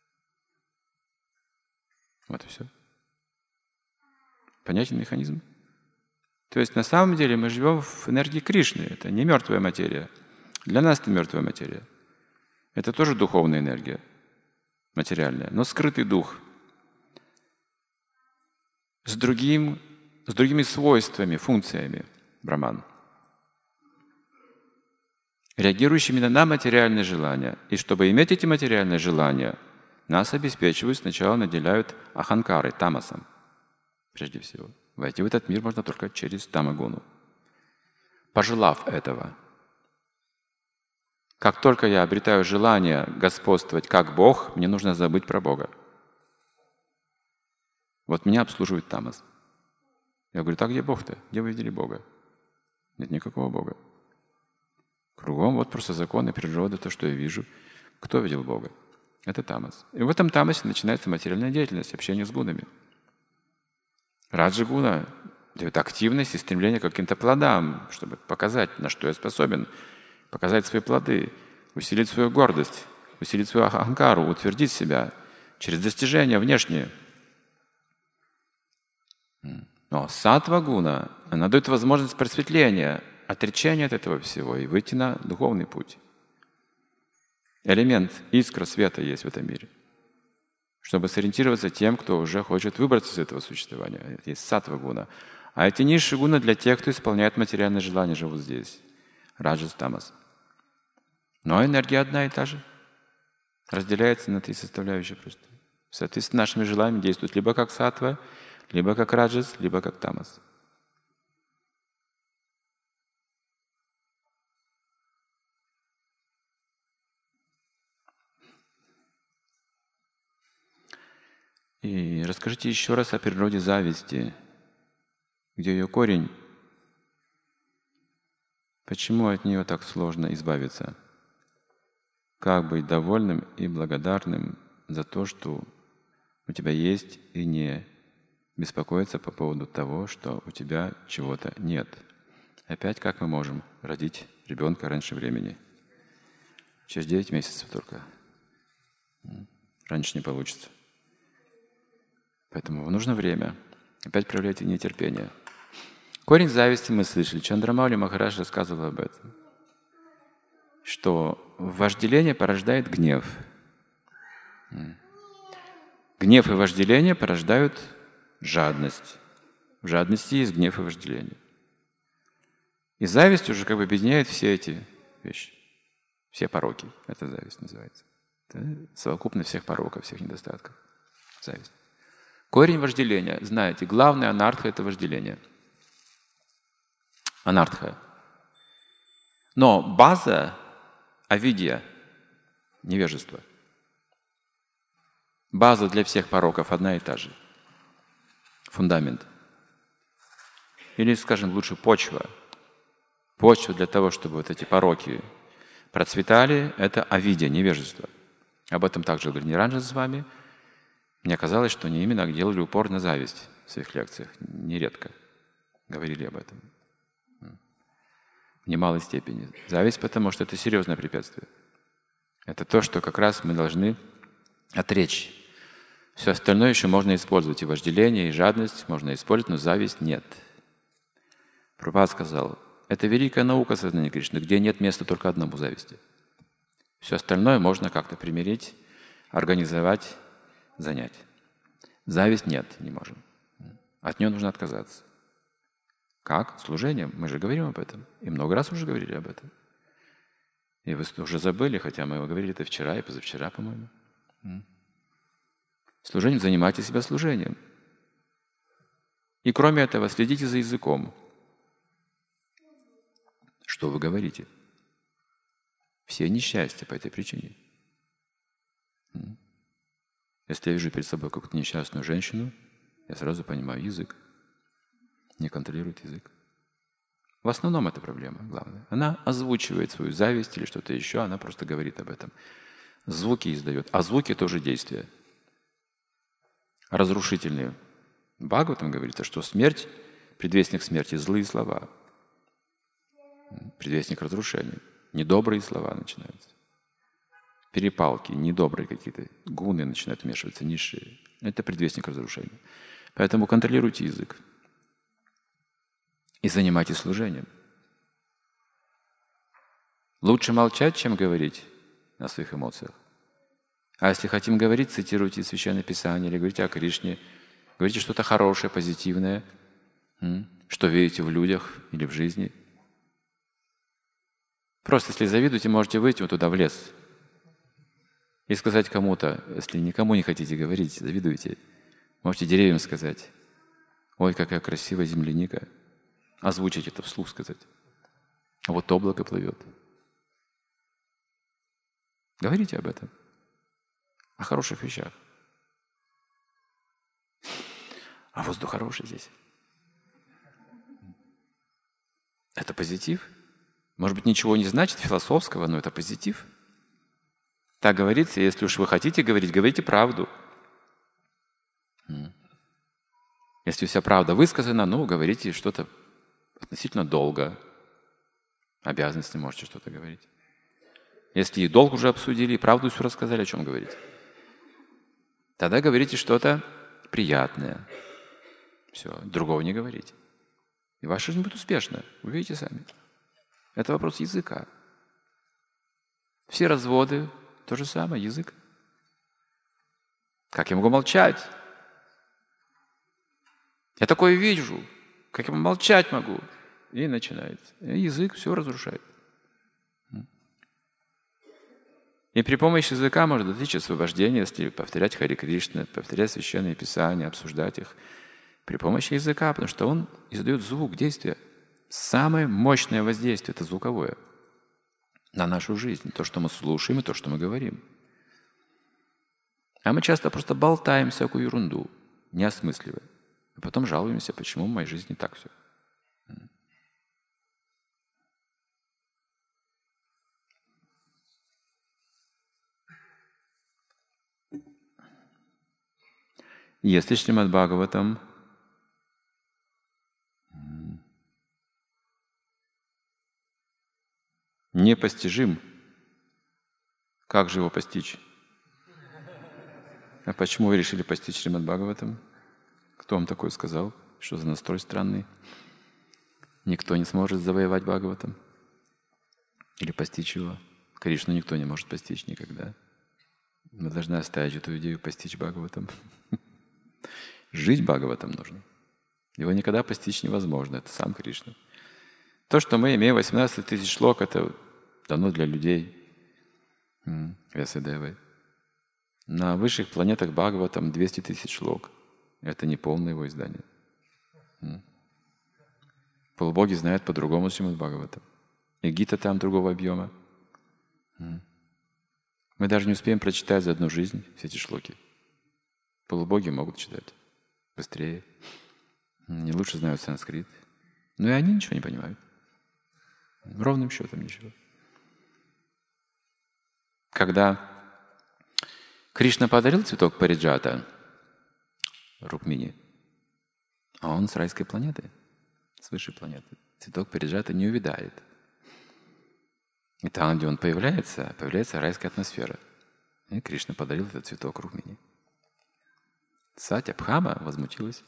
Вот и все. Понятен механизм? То есть на самом деле мы живем в энергии Кришны. Это не мертвая материя. Для нас это мертвая материя. Это тоже духовная энергия, материальная, но скрытый дух с, другим, с другими свойствами, функциями Брахман, реагирующими именно на материальные желания. И чтобы иметь эти материальные желания, нас обеспечивают, сначала наделяют аханкарой, тамасом, прежде всего. Войти в этот мир можно только через тамагуну. Пожелав этого. Как только я обретаю желание господствовать как Бог, мне нужно забыть про Бога. Вот меня обслуживает тамас. Я говорю, так где Бог-то? Где вы видели Бога? Нет никакого Бога. Кругом вот просто законы природы, то, что я вижу. Кто видел Бога? Это тамас. И в этом тамасе начинается материальная деятельность, общение с гунами. Раджа-гуна дает активность и стремление к каким-то плодам, чтобы показать, на что я способен, показать свои плоды, усилить свою гордость, усилить свою аханкару, утвердить себя через достижения внешние. Но саттва-гуна, она дает возможность просветления, отречения от этого всего и выйти на духовный путь. Элемент, искра света есть в этом мире. Чтобы сориентироваться тем, кто уже хочет выбраться из этого существования. Это есть саттва-гуна. А эти низшие гуны для тех, кто исполняет материальные желания, живут здесь. Раджас, тамас. Но энергия одна и та же. Разделяется на три составляющие просто. Соответственно, нашими желаниями действует либо как саттва, либо как раджас, либо как тамас. И расскажите еще раз о природе зависти, где ее корень, почему от нее так сложно избавиться, как быть довольным и благодарным за то, что у тебя есть, и не беспокоиться по поводу того, что у тебя чего-то нет. Опять как мы можем родить ребенка раньше времени? Через девять месяцев только. Раньше не получится. Поэтому нужно время. Опять проявляйте нетерпение. Корень зависти мы слышали. Чандрамаули Махарадж рассказывал об этом. Что вожделение порождает гнев. Гнев и вожделение порождают жадность. В жадности есть гнев и вожделение. И зависть уже как бы объединяет все эти вещи. Все пороки. Это зависть называется. Это совокупность всех пороков, всех недостатков. Зависть. Корень вожделения. Знаете, главное анартха — это вожделение. Анартха. Но база — авидья, невежество. База для всех пороков одна и та же. Фундамент. Или, скажем, лучше почва. Почва для того, чтобы вот эти пороки процветали, это авидья, невежество. Об этом также говорил Ниранджан с вами. Мне казалось, что они именно делали упор на зависть в своих лекциях. Нередко говорили об этом. в немалой степени. Зависть, потому что это серьезное препятствие. Это то, что как раз мы должны отречь. Все остальное еще можно использовать. И вожделение, и жадность можно использовать, но зависть нет. Прабхупада сказал, это великая наука сознания Кришны, где нет места только одному зависти. Все остальное можно как-то примирить, организовать, занять. Зависть нет, не можем. От нее нужно отказаться. Как? Служением. Мы же говорим об этом. И много раз уже говорили об этом. И вы уже забыли, хотя мы говорили это вчера и позавчера, по-моему. Служением занимайте себя служением. И кроме этого, следите за языком. Что вы говорите? Все несчастья по этой причине. Если я вижу перед собой какую-то несчастную женщину, я сразу понимаю язык. Не контролирует язык. В основном это проблема, главное. Она озвучивает свою зависть или что-то еще, она просто говорит об этом. Звуки издает. А звуки тоже действия. Разрушительные. В Бхагаватам говорится, что смерть, предвестник смерти, злые слова. Предвестник разрушения. Недобрые слова начинаются. Перепалки, недобрые какие-то гуны начинают вмешиваться, низшие. Это предвестник разрушения. Поэтому контролируйте язык. И занимайтесь служением. Лучше молчать, чем говорить о своих эмоциях. А если хотим говорить, цитируйте Священное Писание или говорите о Кришне, говорите что-то хорошее, позитивное, что верите в людях или в жизни. Просто если завидуете, можете выйти вот туда в лес и сказать кому-то, если никому не хотите говорить, завидуете, можете деревьям сказать, ой, какая красивая земляника. Озвучить это вслух сказать. А вот облако плывет. Говорите об этом. О хороших вещах. А воздух хороший здесь. Это позитив. Может быть, ничего не значит философского, но это позитив. Так говорится, если уж вы хотите говорить, говорите правду. Если вся правда высказана, ну, говорите что-то относительно долго. Обязанности можете что-то говорить. Если и долг уже обсудили, и правду все рассказали, о чем говорить. Тогда говорите что-то приятное. Все, другого не говорите. И ваша жизнь будет успешна. Вы видите сами. Это вопрос языка. Все разводы — то же самое, язык. Как я могу молчать? Я такое вижу. Как я молчать могу? И начинается. И язык все разрушает. И при помощи языка можно достичь освобождения, если повторять Хари Кришна, повторять Священные Писания, обсуждать их. При помощи языка, потому что он издает звук, действие. Самое мощное воздействие — это звуковое на нашу жизнь. То, что мы слушаем, и то, что мы говорим. А мы часто просто болтаем всякую ерунду, не осмысливая. А потом жалуемся, почему в моей жизни так все. Если Шримад Бхагаватам непостижим, как же его постичь? А почему вы решили постичь Шримад Бхагаватам? Кто вам такое сказал? Что за настрой странный? Никто не сможет завоевать Бхагаватам или постичь его. Кришну никто не может постичь никогда. Мы должны оставить эту идею постичь Бхагаватам. Жить Бхагаватам нужно. Его никогда постичь невозможно. Это сам Кришна. То, что мы имеем восемнадцать тысяч шлок, это дано для людей. Вясадевы. На высших планетах Бхагаватам двести тысяч шлок. Это не полное его издание. Полубоги знают по-другому Шримад Бхагаватам. И Гита там другого объема. Мы даже не успеем прочитать за одну жизнь все эти шлоки. Полубоги могут читать быстрее. Не лучше знают санскрит. Но и они ничего не понимают. Ровным счетом ничего. Когда Кришна подарил цветок Париджата Рукмини, а он с райской планеты, с высшей планеты. Цветок Париджата не увядает. И там, где он появляется, появляется райская атмосфера. И Кришна подарил этот цветок Рукмини. Сатьябхама возмутилась.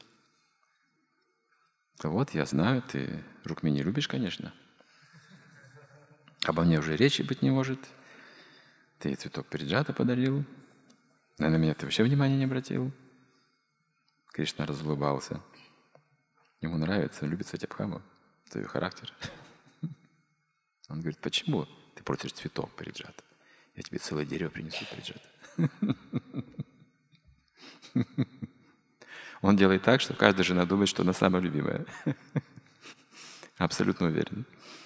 Вот, я знаю, ты Рукмини любишь, конечно. Обо мне уже речи быть не может. Ты цветок Париджата подарил. А на меня ты вообще внимания не обратил. Кришна разулыбался. Ему нравится, любит Сатьябхаму, твой характер. Он говорит, почему ты просишь цветок Париджата? Я тебе целое дерево принесу Париджата. Он делает так, что каждая жена думает, что она самая любимая. Абсолютно уверен.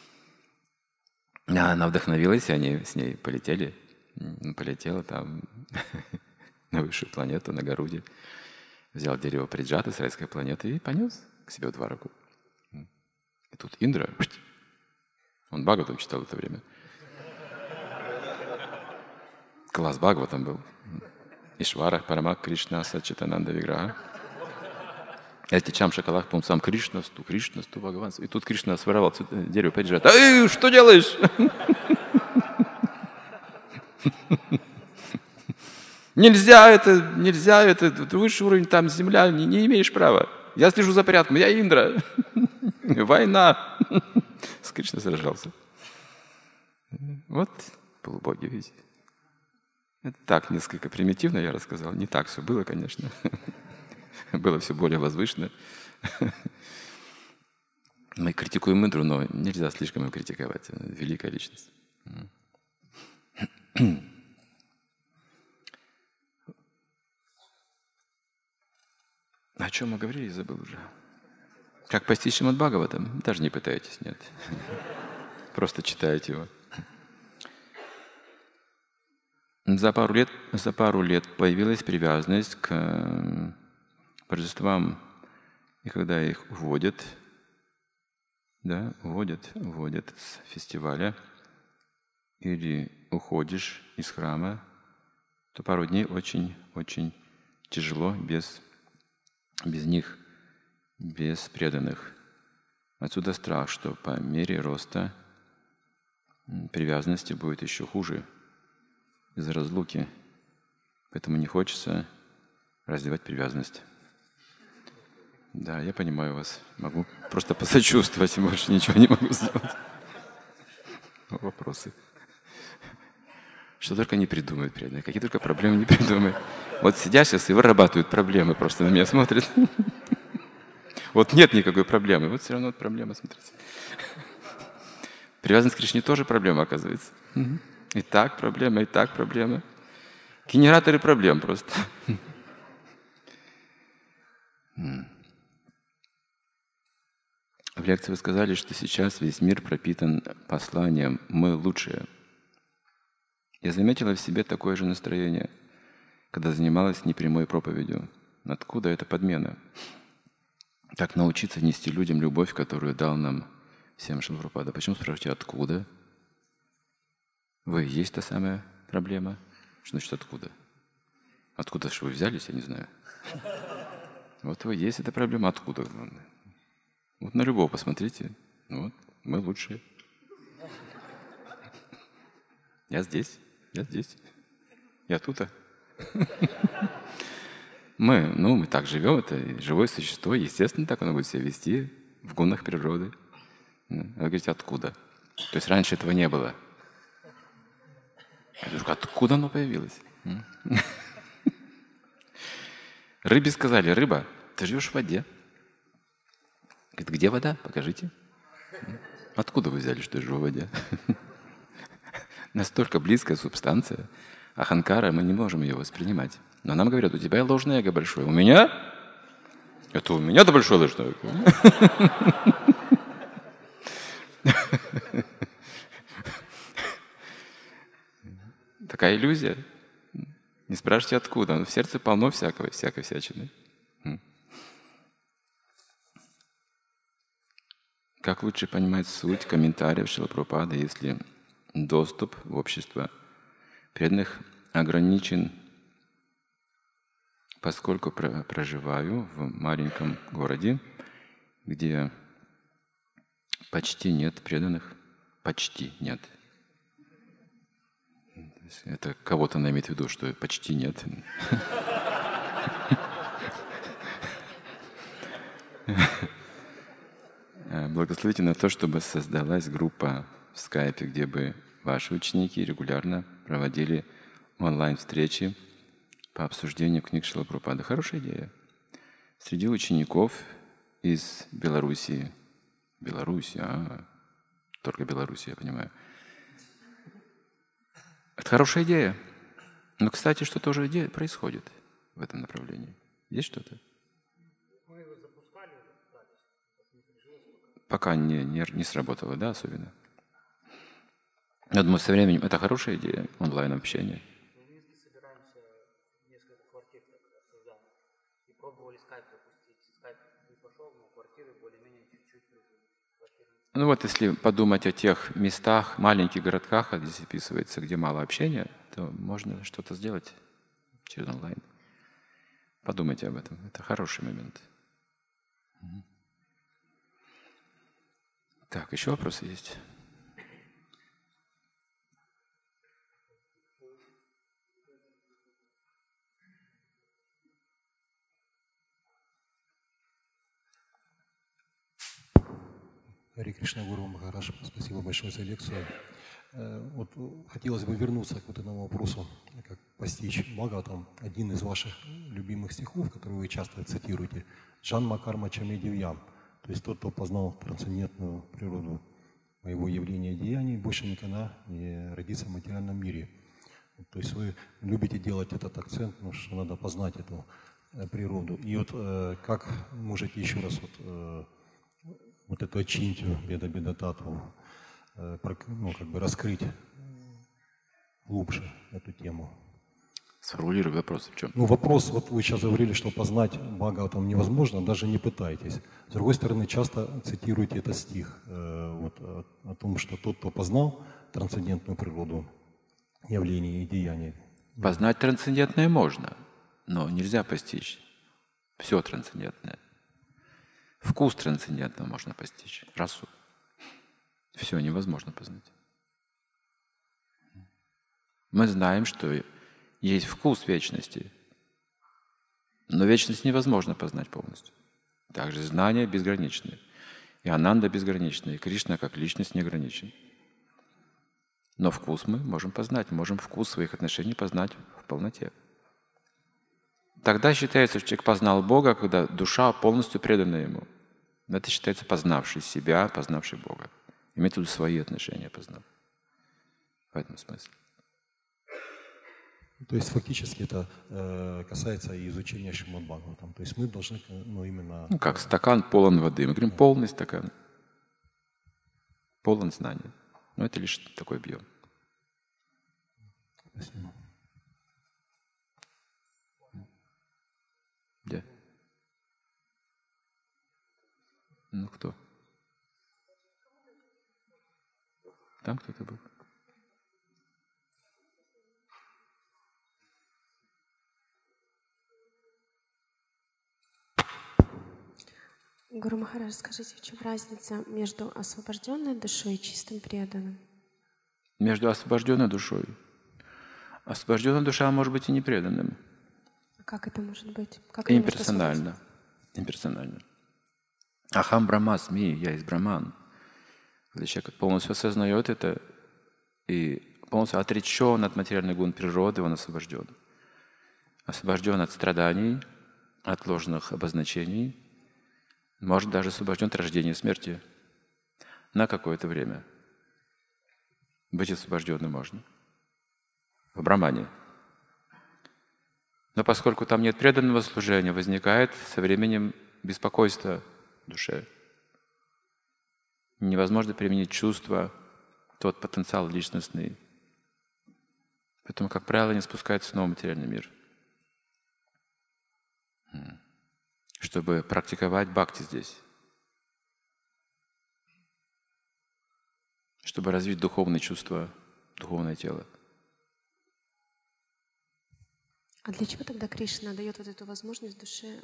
Она вдохновилась, и они с ней полетели. Полетела там на высшую планету, на Гаруде. Взял дерево Париджата с райской планеты и понес к себе в Двараку. И тут Индра, он Бхагаватам читал в это время. Класс Бхагаватам был. Ишвара, Парамак, Кришна, Сачитананда Виграха. Эти чам шоколах, по-моему, сам Кришна, сту, Кришна, сту, Бхагаван. И тут Кришна своровал дерево Париджата. Эй, что делаешь? Нельзя это, нельзя это, высший уровень, там земля, не, не имеешь права. Я слежу за порядком, я Индра. Война. С Кришной сражался. Вот полубоги, видите. Это так, несколько примитивно я рассказал. Не так все было, конечно. Было все более возвышенно. Мы критикуем Индру, но нельзя слишком его критиковать. Великая личность. О чем мы говорили, забыл уже. Как постичь Шримад Бхагаватам? Даже не пытайтесь, нет. Просто читайте его. За пару лет, за пару лет появилась привязанность к божествам, и когда их уводят, да, уводят, уводят с фестиваля, или уходишь из храма, то пару дней очень-очень тяжело без, без них, без преданных. Отсюда страх, что по мере роста привязанности будет еще хуже из-за разлуки. Поэтому не хочется развивать привязанность. Да, я понимаю вас. Могу просто посочувствовать, больше ничего не могу сделать. Вопросы. Что только не придумают преданные, какие только проблемы не придумают. Вот сидят сейчас и вырабатывают проблемы, просто на меня смотрят. Вот нет никакой проблемы, вот все равно вот проблема, смотрите. Привязанность к Кришне тоже проблема, оказывается. И так проблема, и так проблема. Генераторы проблем просто. В лекции вы сказали, что сейчас весь мир пропитан посланием «Мы лучшие». Я заметила в себе такое же настроение, когда занималась непрямой проповедью. Откуда эта подмена? Как научиться нести людям любовь, которую дал нам всем Шрила Прабхупада? Почему спрашиваете, откуда? Вы и есть та самая проблема? Что значит откуда? Откуда же вы взялись, я не знаю. Вот вы есть эта проблема, откуда? Вот на любого посмотрите. Вот, мы лучшие. Я здесь, я здесь. Я тут-то. Мы, ну, мы так живем, это живое существо, естественно, так оно будет себя вести в гунах природы. Вы говорите, откуда? То есть раньше этого не было. Я говорю, откуда оно появилось? Рыбе сказали, рыба, ты живешь в воде. Говорит, где вода? Покажите. Откуда вы взяли, что я живу в воде? Настолько близкая субстанция. Аханкара, мы не можем ее воспринимать. Но нам говорят, у тебя ложное эго большое. У меня? Это у меня-то большое ложное эго. Такая иллюзия. Не спрашивайте, откуда. В сердце полно всякого, всякой всячины. Как лучше понимать суть комментариев Шрилы Прабхупады, если доступ в общество преданных ограничен, поскольку проживаю в маленьком городе, где почти нет преданных, почти нет. Это кого-то она имеет в виду, что почти нет. Благословите на то, чтобы создалась группа в скайпе, где бы ваши ученики регулярно проводили онлайн-встречи по обсуждению книг Шрилы Прабхупады. Хорошая идея. Среди учеников из Белоруссии. Беларусь, а, только Беларусь, я понимаю. Это хорошая идея. Но, кстати, что тоже идея происходит в этом направлении. Есть что-то? Пока не, не, не сработало, да, особенно? Я думаю, со временем это хорошая идея, онлайн-общение. В Минске собираемся несколько квартир создаем. И пробовали скайп запустить. Скайп не пошел, но квартиры более-менее чуть-чуть. Ну вот, если подумать о тех местах, маленьких городках, а здесь описывается, где мало общения, то можно что-то сделать через онлайн. Подумайте об этом. Это хороший момент. Так, еще вопросы есть? Харе Кришна, Гуру Махарадж, спасибо большое за лекцию. Вот хотелось бы вернуться к вот этому вопросу, как постичь Бхагаватам. Один из ваших любимых стихов, который вы часто цитируете, «Джанма карма чаме дивьям». То есть тот, кто познал трансцендентную природу моего явления и деяний, больше никогда не родится в материальном мире. То есть вы любите делать этот акцент, ну, что надо познать эту природу. И вот как можете еще раз вот, вот эту очинтию, беда-беда-татву, ну, как бы раскрыть глубже эту тему. Сформулируй вопрос в чем? Ну, вопрос, вот вы сейчас говорили, что познать Бхагаватам невозможно, даже не пытайтесь. С другой стороны, часто цитируете этот стих э, вот, о, о том, что тот, кто познал трансцендентную природу явлений и деяний. Познать трансцендентное можно, но нельзя постичь все трансцендентное. Вкус трансцендентного можно постичь, расу. Все невозможно познать. Мы знаем, что есть вкус вечности, но вечность невозможно познать полностью. Также знания безграничны, и Ананда безгранична, и Кришна как личность неограничен. Но вкус мы можем познать, мы можем вкус своих отношений познать в полноте. Тогда считается, что человек познал Бога, когда душа полностью предана Ему. Это считается познавший себя, познавший Бога. Имеет в виду свои отношения познав. В этом смысле. То есть фактически это э, касается и изучения Шримад Бхагаватам. То есть мы должны, ну, именно... Ну, как стакан полон воды. Мы говорим, полный стакан. Полон знаний. Но это лишь такой объем. Спасибо. Где? Ну, кто? Там кто-то был? Гуру Махарадж, скажите, в чем разница между освобожденной душой и чистым преданным? Между освобожденной душой. Освобожденная душа может быть и не преданным. А как это может быть? Как это Имперсонально. Имперсонально. Ахам Брахмасми, я есть Брахман. Когда человек полностью осознает это и полностью отречен от материальных гун природы, он освобожден. Освобожден от страданий, от ложных обозначений, может даже освобожден от рождения и смерти на какое-то время. Быть освобожденным можно. В Брахмане. Но поскольку там нет преданного служения, возникает со временем беспокойство в душе. Невозможно применить чувства, тот потенциал личностный. Поэтому, как правило, не спускается снова в материальный мир. Чтобы практиковать бхакти здесь. Чтобы развить духовные чувства, духовное тело. А для чего тогда Кришна дает вот эту возможность душе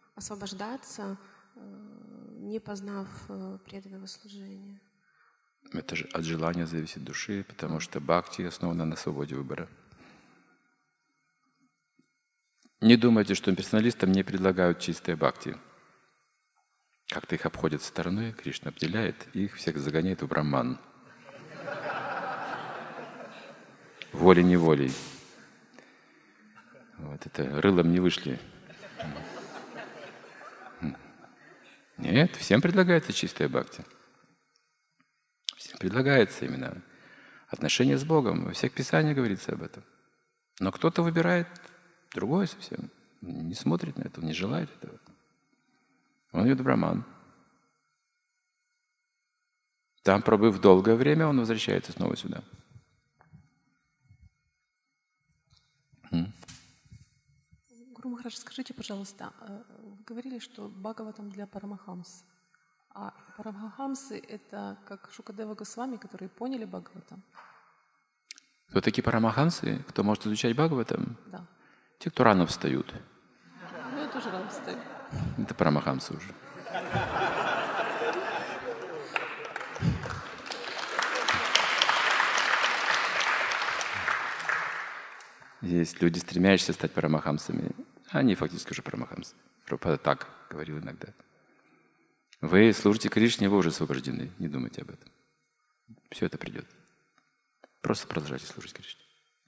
освобождаться, не познав преданного служения? Это же от желания зависит души, потому что бхакти основана на свободе выбора. Не думайте, что персоналистам не предлагают чистое бхакти. Как-то их обходят стороной, Кришна обделяет, и их всех загоняет в браман. Волей-неволей. Вот это рылом не вышли. Нет, всем предлагается чистое бхакти. Всем предлагается именно отношение с Богом. Во всех писаниях говорится об этом. Но кто-то выбирает другое совсем. Не смотрит на это, не желает этого. Он идет в браман. Там, пробыв долгое время, он возвращается снова сюда. Гуру Махарадж, скажите, пожалуйста, вы говорили, что Бхагаватам для Парамахамс. А Парамахамсы — это как Шукадева Госвами, которые поняли Бхагаватам? Кто такие парамахамсы? Кто может изучать Бхагаватам? Да. Те, кто рано встают. Ну, я тоже рано встаю. Это парамахамсы уже. Есть люди, стремящиеся стать парамахамсами. Они фактически уже парамахамсы. Прабхупада так говорил иногда. Вы служите Кришне, вы уже освобождены. Не думайте об этом. Все это придет. Просто продолжайте служить Кришне.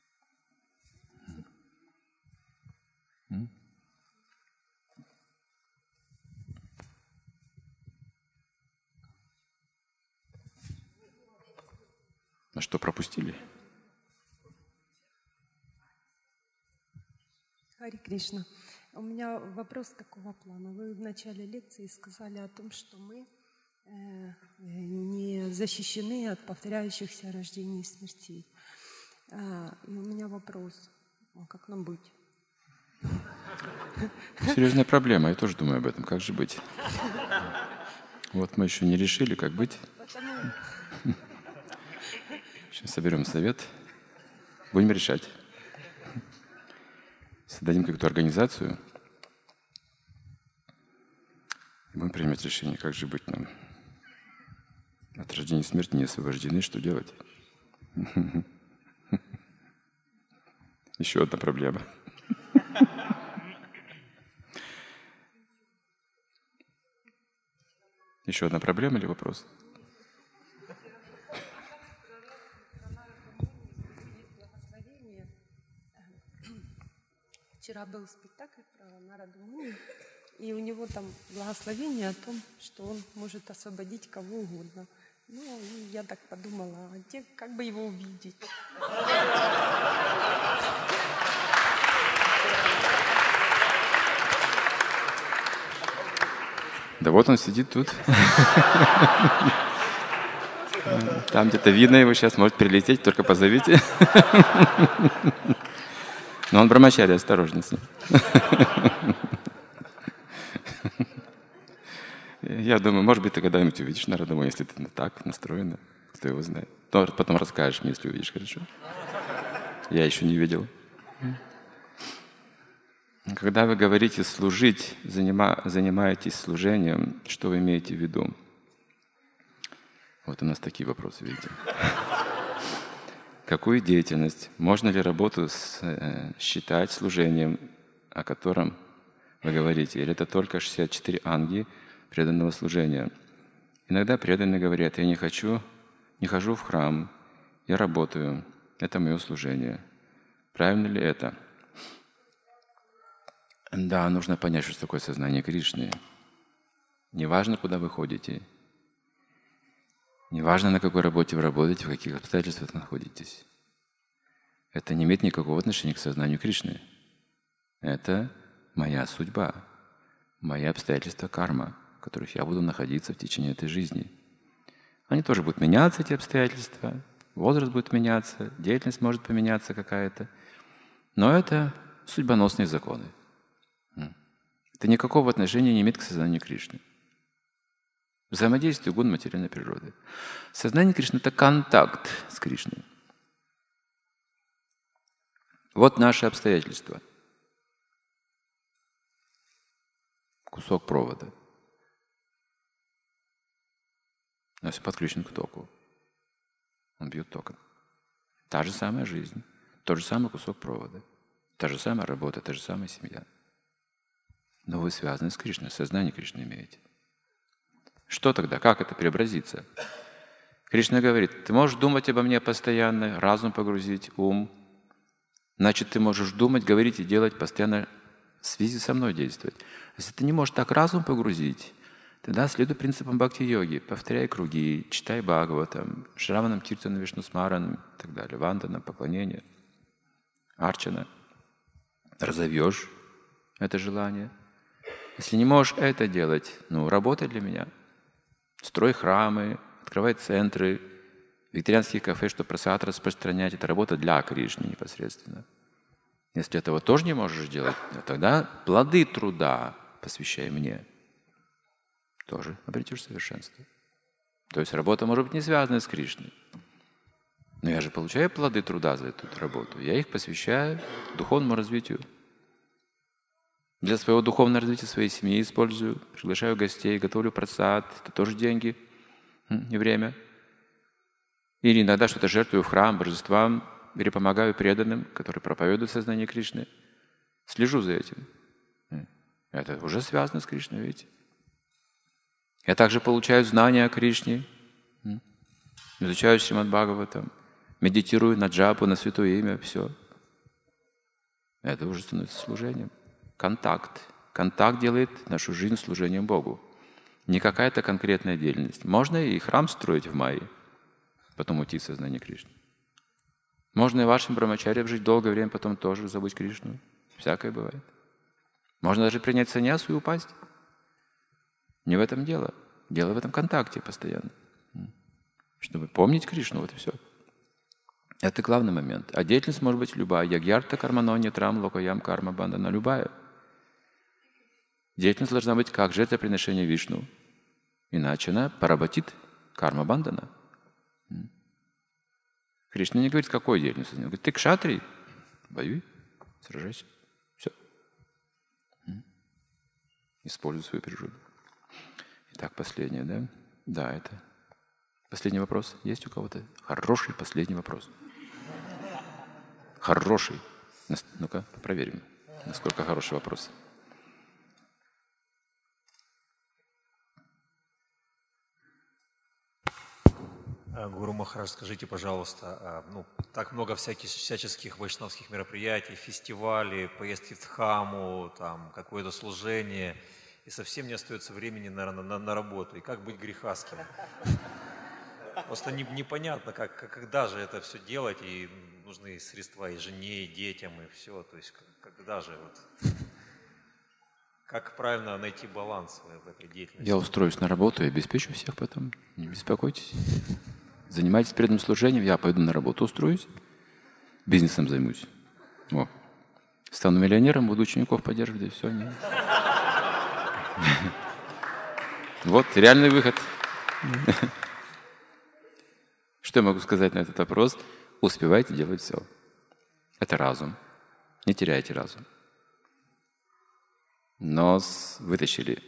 А что, пропустили? Хари Кришна. У меня вопрос такого плана. Вы в начале лекции сказали о том, что мы э, не защищены от повторяющихся рождений и смертей. А, и у меня вопрос. А как нам быть? Серьезная проблема. Я тоже думаю об этом. Как же быть? Вот мы еще не решили, как быть. Потому... Сейчас соберем совет. Будем решать. Создадим какую-то организацию. И будем принимать решение, как же быть нам. От рождения и смерти не освобождены. Что делать? Еще одна проблема. Еще одна проблема или вопрос? Вчера был спектакль про Нараду Муни, и у него там благословение о том, что он может освободить кого угодно. Ну, и я так подумала, а где, как бы его увидеть? Да вот он сидит тут. Там где-то видно его сейчас, может прилететь, только позовите. Но он брамачари, осторожно с ним. Я думаю, может быть, ты когда-нибудь увидишь Нараду Муни, если ты так настроена, кто его знает. То потом расскажешь мне, если увидишь, хорошо? Я еще не видел. Когда вы говорите «служить», занима, занимаетесь служением, что вы имеете в виду? Вот у нас такие вопросы, видите. Какую деятельность, можно ли работу с, э, считать служением, о котором вы говорите? Или это только шестьдесят четыре анги преданного служения? Иногда преданные говорят, я не хочу, не хожу в храм, я работаю, это мое служение. Правильно ли это? Да, нужно понять, что такое сознание Кришны. Неважно, куда вы ходите, неважно, на какой работе вы работаете, в каких обстоятельствах находитесь. Это не имеет никакого отношения к сознанию Кришны. Это моя судьба, мои обстоятельства карма, в которых я буду находиться в течение этой жизни. Они тоже будут меняться, эти обстоятельства, возраст будет меняться, деятельность может поменяться какая-то. Но это судьбоносные законы. Это никакого отношения не имеет к сознанию Кришны. Взаимодействие гун материальной природы. Сознание Кришны — это контакт с Кришной. Вот наши обстоятельства. Кусок провода. У нас подключен к току. Он бьет током. Та же самая жизнь, тот же самый кусок провода, та же самая работа, та же самая семья. Но вы связаны с Кришной, сознание Кришны имеете. Что тогда? Как это преобразится? Кришна говорит, ты можешь думать обо мне постоянно, разум погрузить, ум. Значит, ты можешь думать, говорить и делать постоянно в связи со мной действовать. Если ты не можешь так разум погрузить, тогда следуй принципам бхакти-йоги. Повторяй круги, читай Бхагаватам, Шраванам, Киртанам, Вишнусмаранам и так далее. Ванданам, поклонение, арчана. Разовьешь это желание. Если не можешь это делать, ну, работай для меня. Строй храмы, открывай центры, вегетарианские кафе, чтобы прасад распространять. Это работа для Кришны непосредственно. Если этого тоже не можешь делать, тогда плоды труда посвящай мне. Тоже обретешь совершенство. То есть работа может быть не связана с Кришной. Но я же получаю плоды труда за эту работу. Я их посвящаю духовному развитию. Для своего духовного развития своей семьи использую, приглашаю гостей, готовлю прасад. Это тоже деньги и время. Или иногда что-то жертвую в храм, божествам, или помогаю преданным, которые проповедуют сознание Кришны. Слежу за этим. Это уже связано с Кришной, видите? Я также получаю знания о Кришне, изучаю Шримад Бхагаватам, медитирую на джапу, на святое имя, все. Это уже становится служением. Контакт. Контакт делает нашу жизнь служением Богу. Не какая-то конкретная деятельность. Можно и храм строить в майе, потом уйти в сознание Кришны. Можно и вашим брамачарьям жить долгое время, потом тоже забыть Кришну. Всякое бывает. Можно даже принять саньясу и упасть. Не в этом дело. Дело в этом контакте постоянно. Чтобы помнить Кришну, вот и все. Это главный момент. А деятельность может быть любая. Ягьярта, карманонья, трам, локаям, карма, бандана. Любая. Деятельность должна быть как жертвоприношение Вишну. Иначе она поработит карма бандана. Кришна не говорит, какой деятельность. Он говорит, ты кшатрий, воюй, сражайся. Все. Используй свою природу. Итак, последнее, да? Да, это. Последний вопрос. Есть у кого-то? Хороший последний вопрос. Хороший. Ну-ка, проверим, насколько хороший вопрос. Гуру Махарадж, скажите, пожалуйста, ну, так много всяких всяческих вайшнавских мероприятий, фестивалей, поездки в Дхаму, там, какое-то служение, и совсем не остается времени, наверное, на, на работу. И как быть грехастским? Просто не, непонятно, как, когда же это все делать, и нужны средства и жене, и детям, и все. То есть когда же вот... Как правильно найти баланс в этой деятельности? Я устроюсь на работу и обеспечу всех потом. Не беспокойтесь. Занимайтесь преданным служением, я пойду на работу устроюсь, бизнесом займусь. О. Стану миллионером, буду учеников поддерживать, и все. Не... Вот реальный выход. Что я могу сказать на этот вопрос? Успевайте делать все. Это разум. Не теряйте разум. Нос вытащили.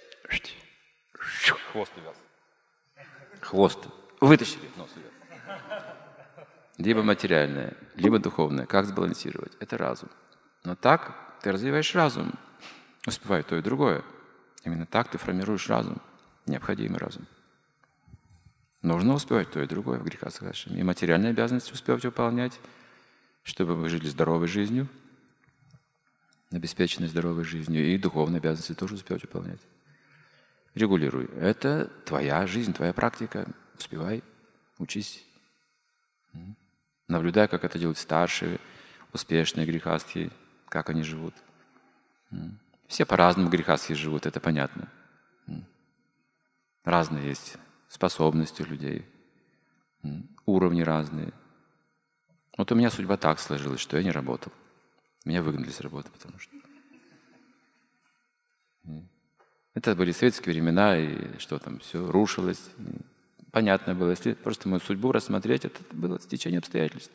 Хвост увяз. Хвост вытащили. Нос увяз. Либо материальное, либо духовное. Как сбалансировать? Это разум. Но так ты развиваешь разум. Успевай то и другое. Именно так ты формируешь разум. Необходимый разум. Нужно успевать то и другое в грехастхах ашраме. И материальные обязанности успевать выполнять, чтобы вы жили здоровой жизнью, обеспеченной здоровой жизнью, и духовные обязанности тоже успевать выполнять. Регулируй. Это твоя жизнь, твоя практика. Успевай, учись. Наблюдай, как это делают старшие, успешные грехастхи, как они живут. Все по-разному грехастхи живут, это понятно. Разные есть способности у людей, уровни разные. Вот у меня судьба так сложилась, что я не работал. Меня выгнали с работы, потому что... Это были советские времена, и что там, все рушилось. Понятно было, если просто мою судьбу рассмотреть, это было стечение обстоятельств.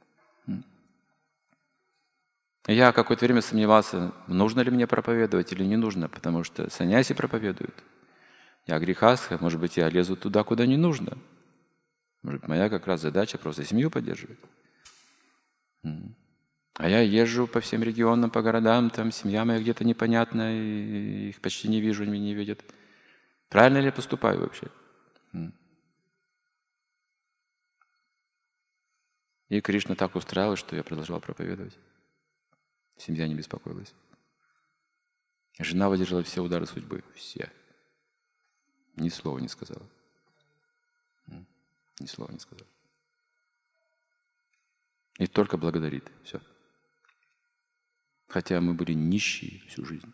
Я какое-то время сомневался, нужно ли мне проповедовать или не нужно, потому что саньяси проповедуют. Я грехастха, может быть, я лезу туда, куда не нужно. Может, моя как раз задача просто семью поддерживать. А я езжу по всем регионам, по городам, там семья моя где-то непонятна, и их почти не вижу, они меня не видят. Правильно ли я поступаю вообще? И Кришна так устраивал, что я продолжал проповедовать. Семья не беспокоилась. Жена выдержала все удары судьбы. Все. Ни слова не сказала. Ни слова не сказала. И только благодарит. Все. Хотя мы были нищие всю жизнь.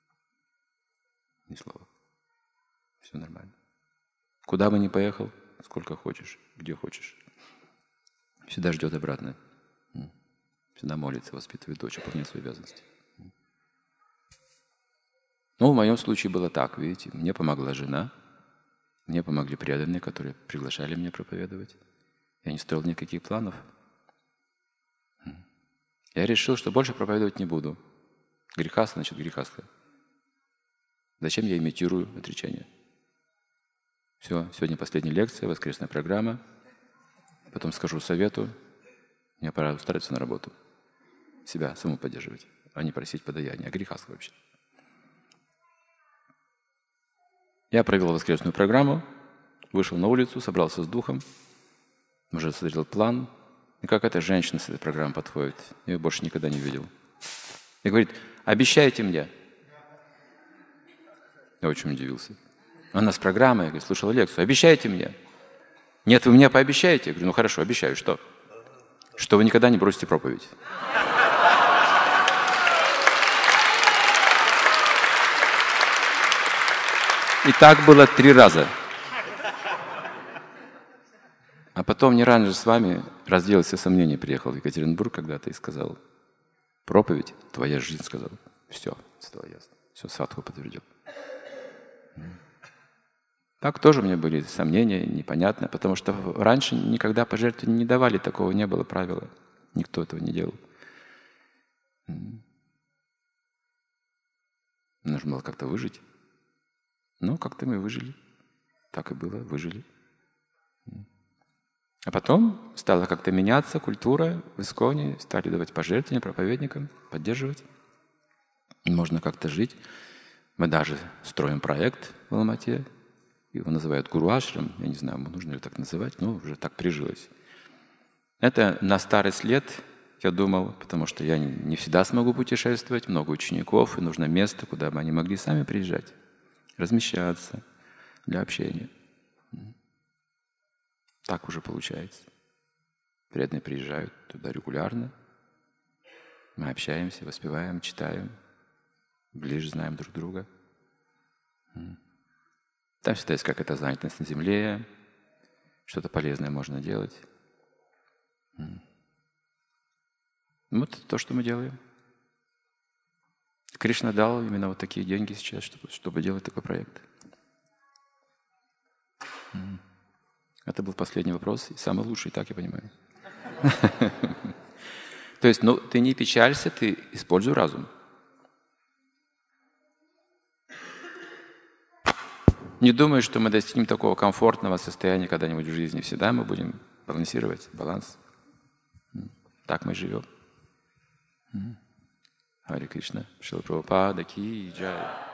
Ни слова. Все нормально. Куда бы ни поехал, сколько хочешь, где хочешь. Всегда ждет обратно. Всегда молится, воспитывает дочь, выполняет свои обязанности. Ну, в моем случае было так, видите. Мне помогла жена, мне помогли преданные, которые приглашали меня проповедовать. Я не строил никаких планов. Я решил, что больше проповедовать не буду. Грехастно, значит, грехастно. Зачем я имитирую отречение? Все, сегодня последняя лекция, воскресная программа. Потом скажу совету. Мне пора устраиваться на работу. Себя саму поддерживать, а не просить подаяния. А грехастно вообще. Я провел воскресную программу, вышел на улицу, собрался с духом, уже созрел план. И как эта женщина с этой программы подходит, я ее больше никогда не видел. И говорит: обещайте мне. Я очень удивился. Она с программой, я говорю, слушала лекцию. Обещайте мне. Нет, вы мне пообещаете? Я говорю, ну хорошо, обещаю. Что? Что вы никогда не бросите проповедь. И так было три раза. А потом не раньше с вами разделал все сомнения, приехал в Екатеринбург когда-то и сказал: проповедь, твоя жизнь, сказал. Все, стало ясно. Все, садху подтвердил. Так тоже у меня были сомнения, непонятно, потому что раньше никогда пожертвования не давали, такого не было правила. Никто этого не делал. Нужно было как-то выжить. Ну, как-то мы выжили. Так и было, выжили. А потом стала как-то меняться культура в Исконе, стали давать пожертвования проповедникам, поддерживать. Можно как-то жить. Мы даже строим проект в Алмате. Его называют Гуру Ашрам. Я не знаю, нужно ли так называть, но уже так прижилось. Это на старость лет, я думал, потому что я не всегда смогу путешествовать, много учеников, и нужно место, куда бы они могли сами приезжать, размещаться для общения. Так уже получается. Преданные приезжают туда регулярно. Мы общаемся, воспеваем, читаем, ближе знаем друг друга. Там всегда есть какая-то занятость на земле, что-то полезное можно делать. Вот то, что мы делаем. Кришна дал именно вот такие деньги сейчас, чтобы, чтобы делать такой проект. Это был последний вопрос, и самый лучший, так я понимаю. То есть, ну, ты не печалься, ты используй разум. Не думаю, что мы достигнем такого комфортного состояния когда-нибудь в жизни. Всегда мы будем балансировать, баланс. Так мы живем. Харе Кришна, Шрила Прабхупада ки джай.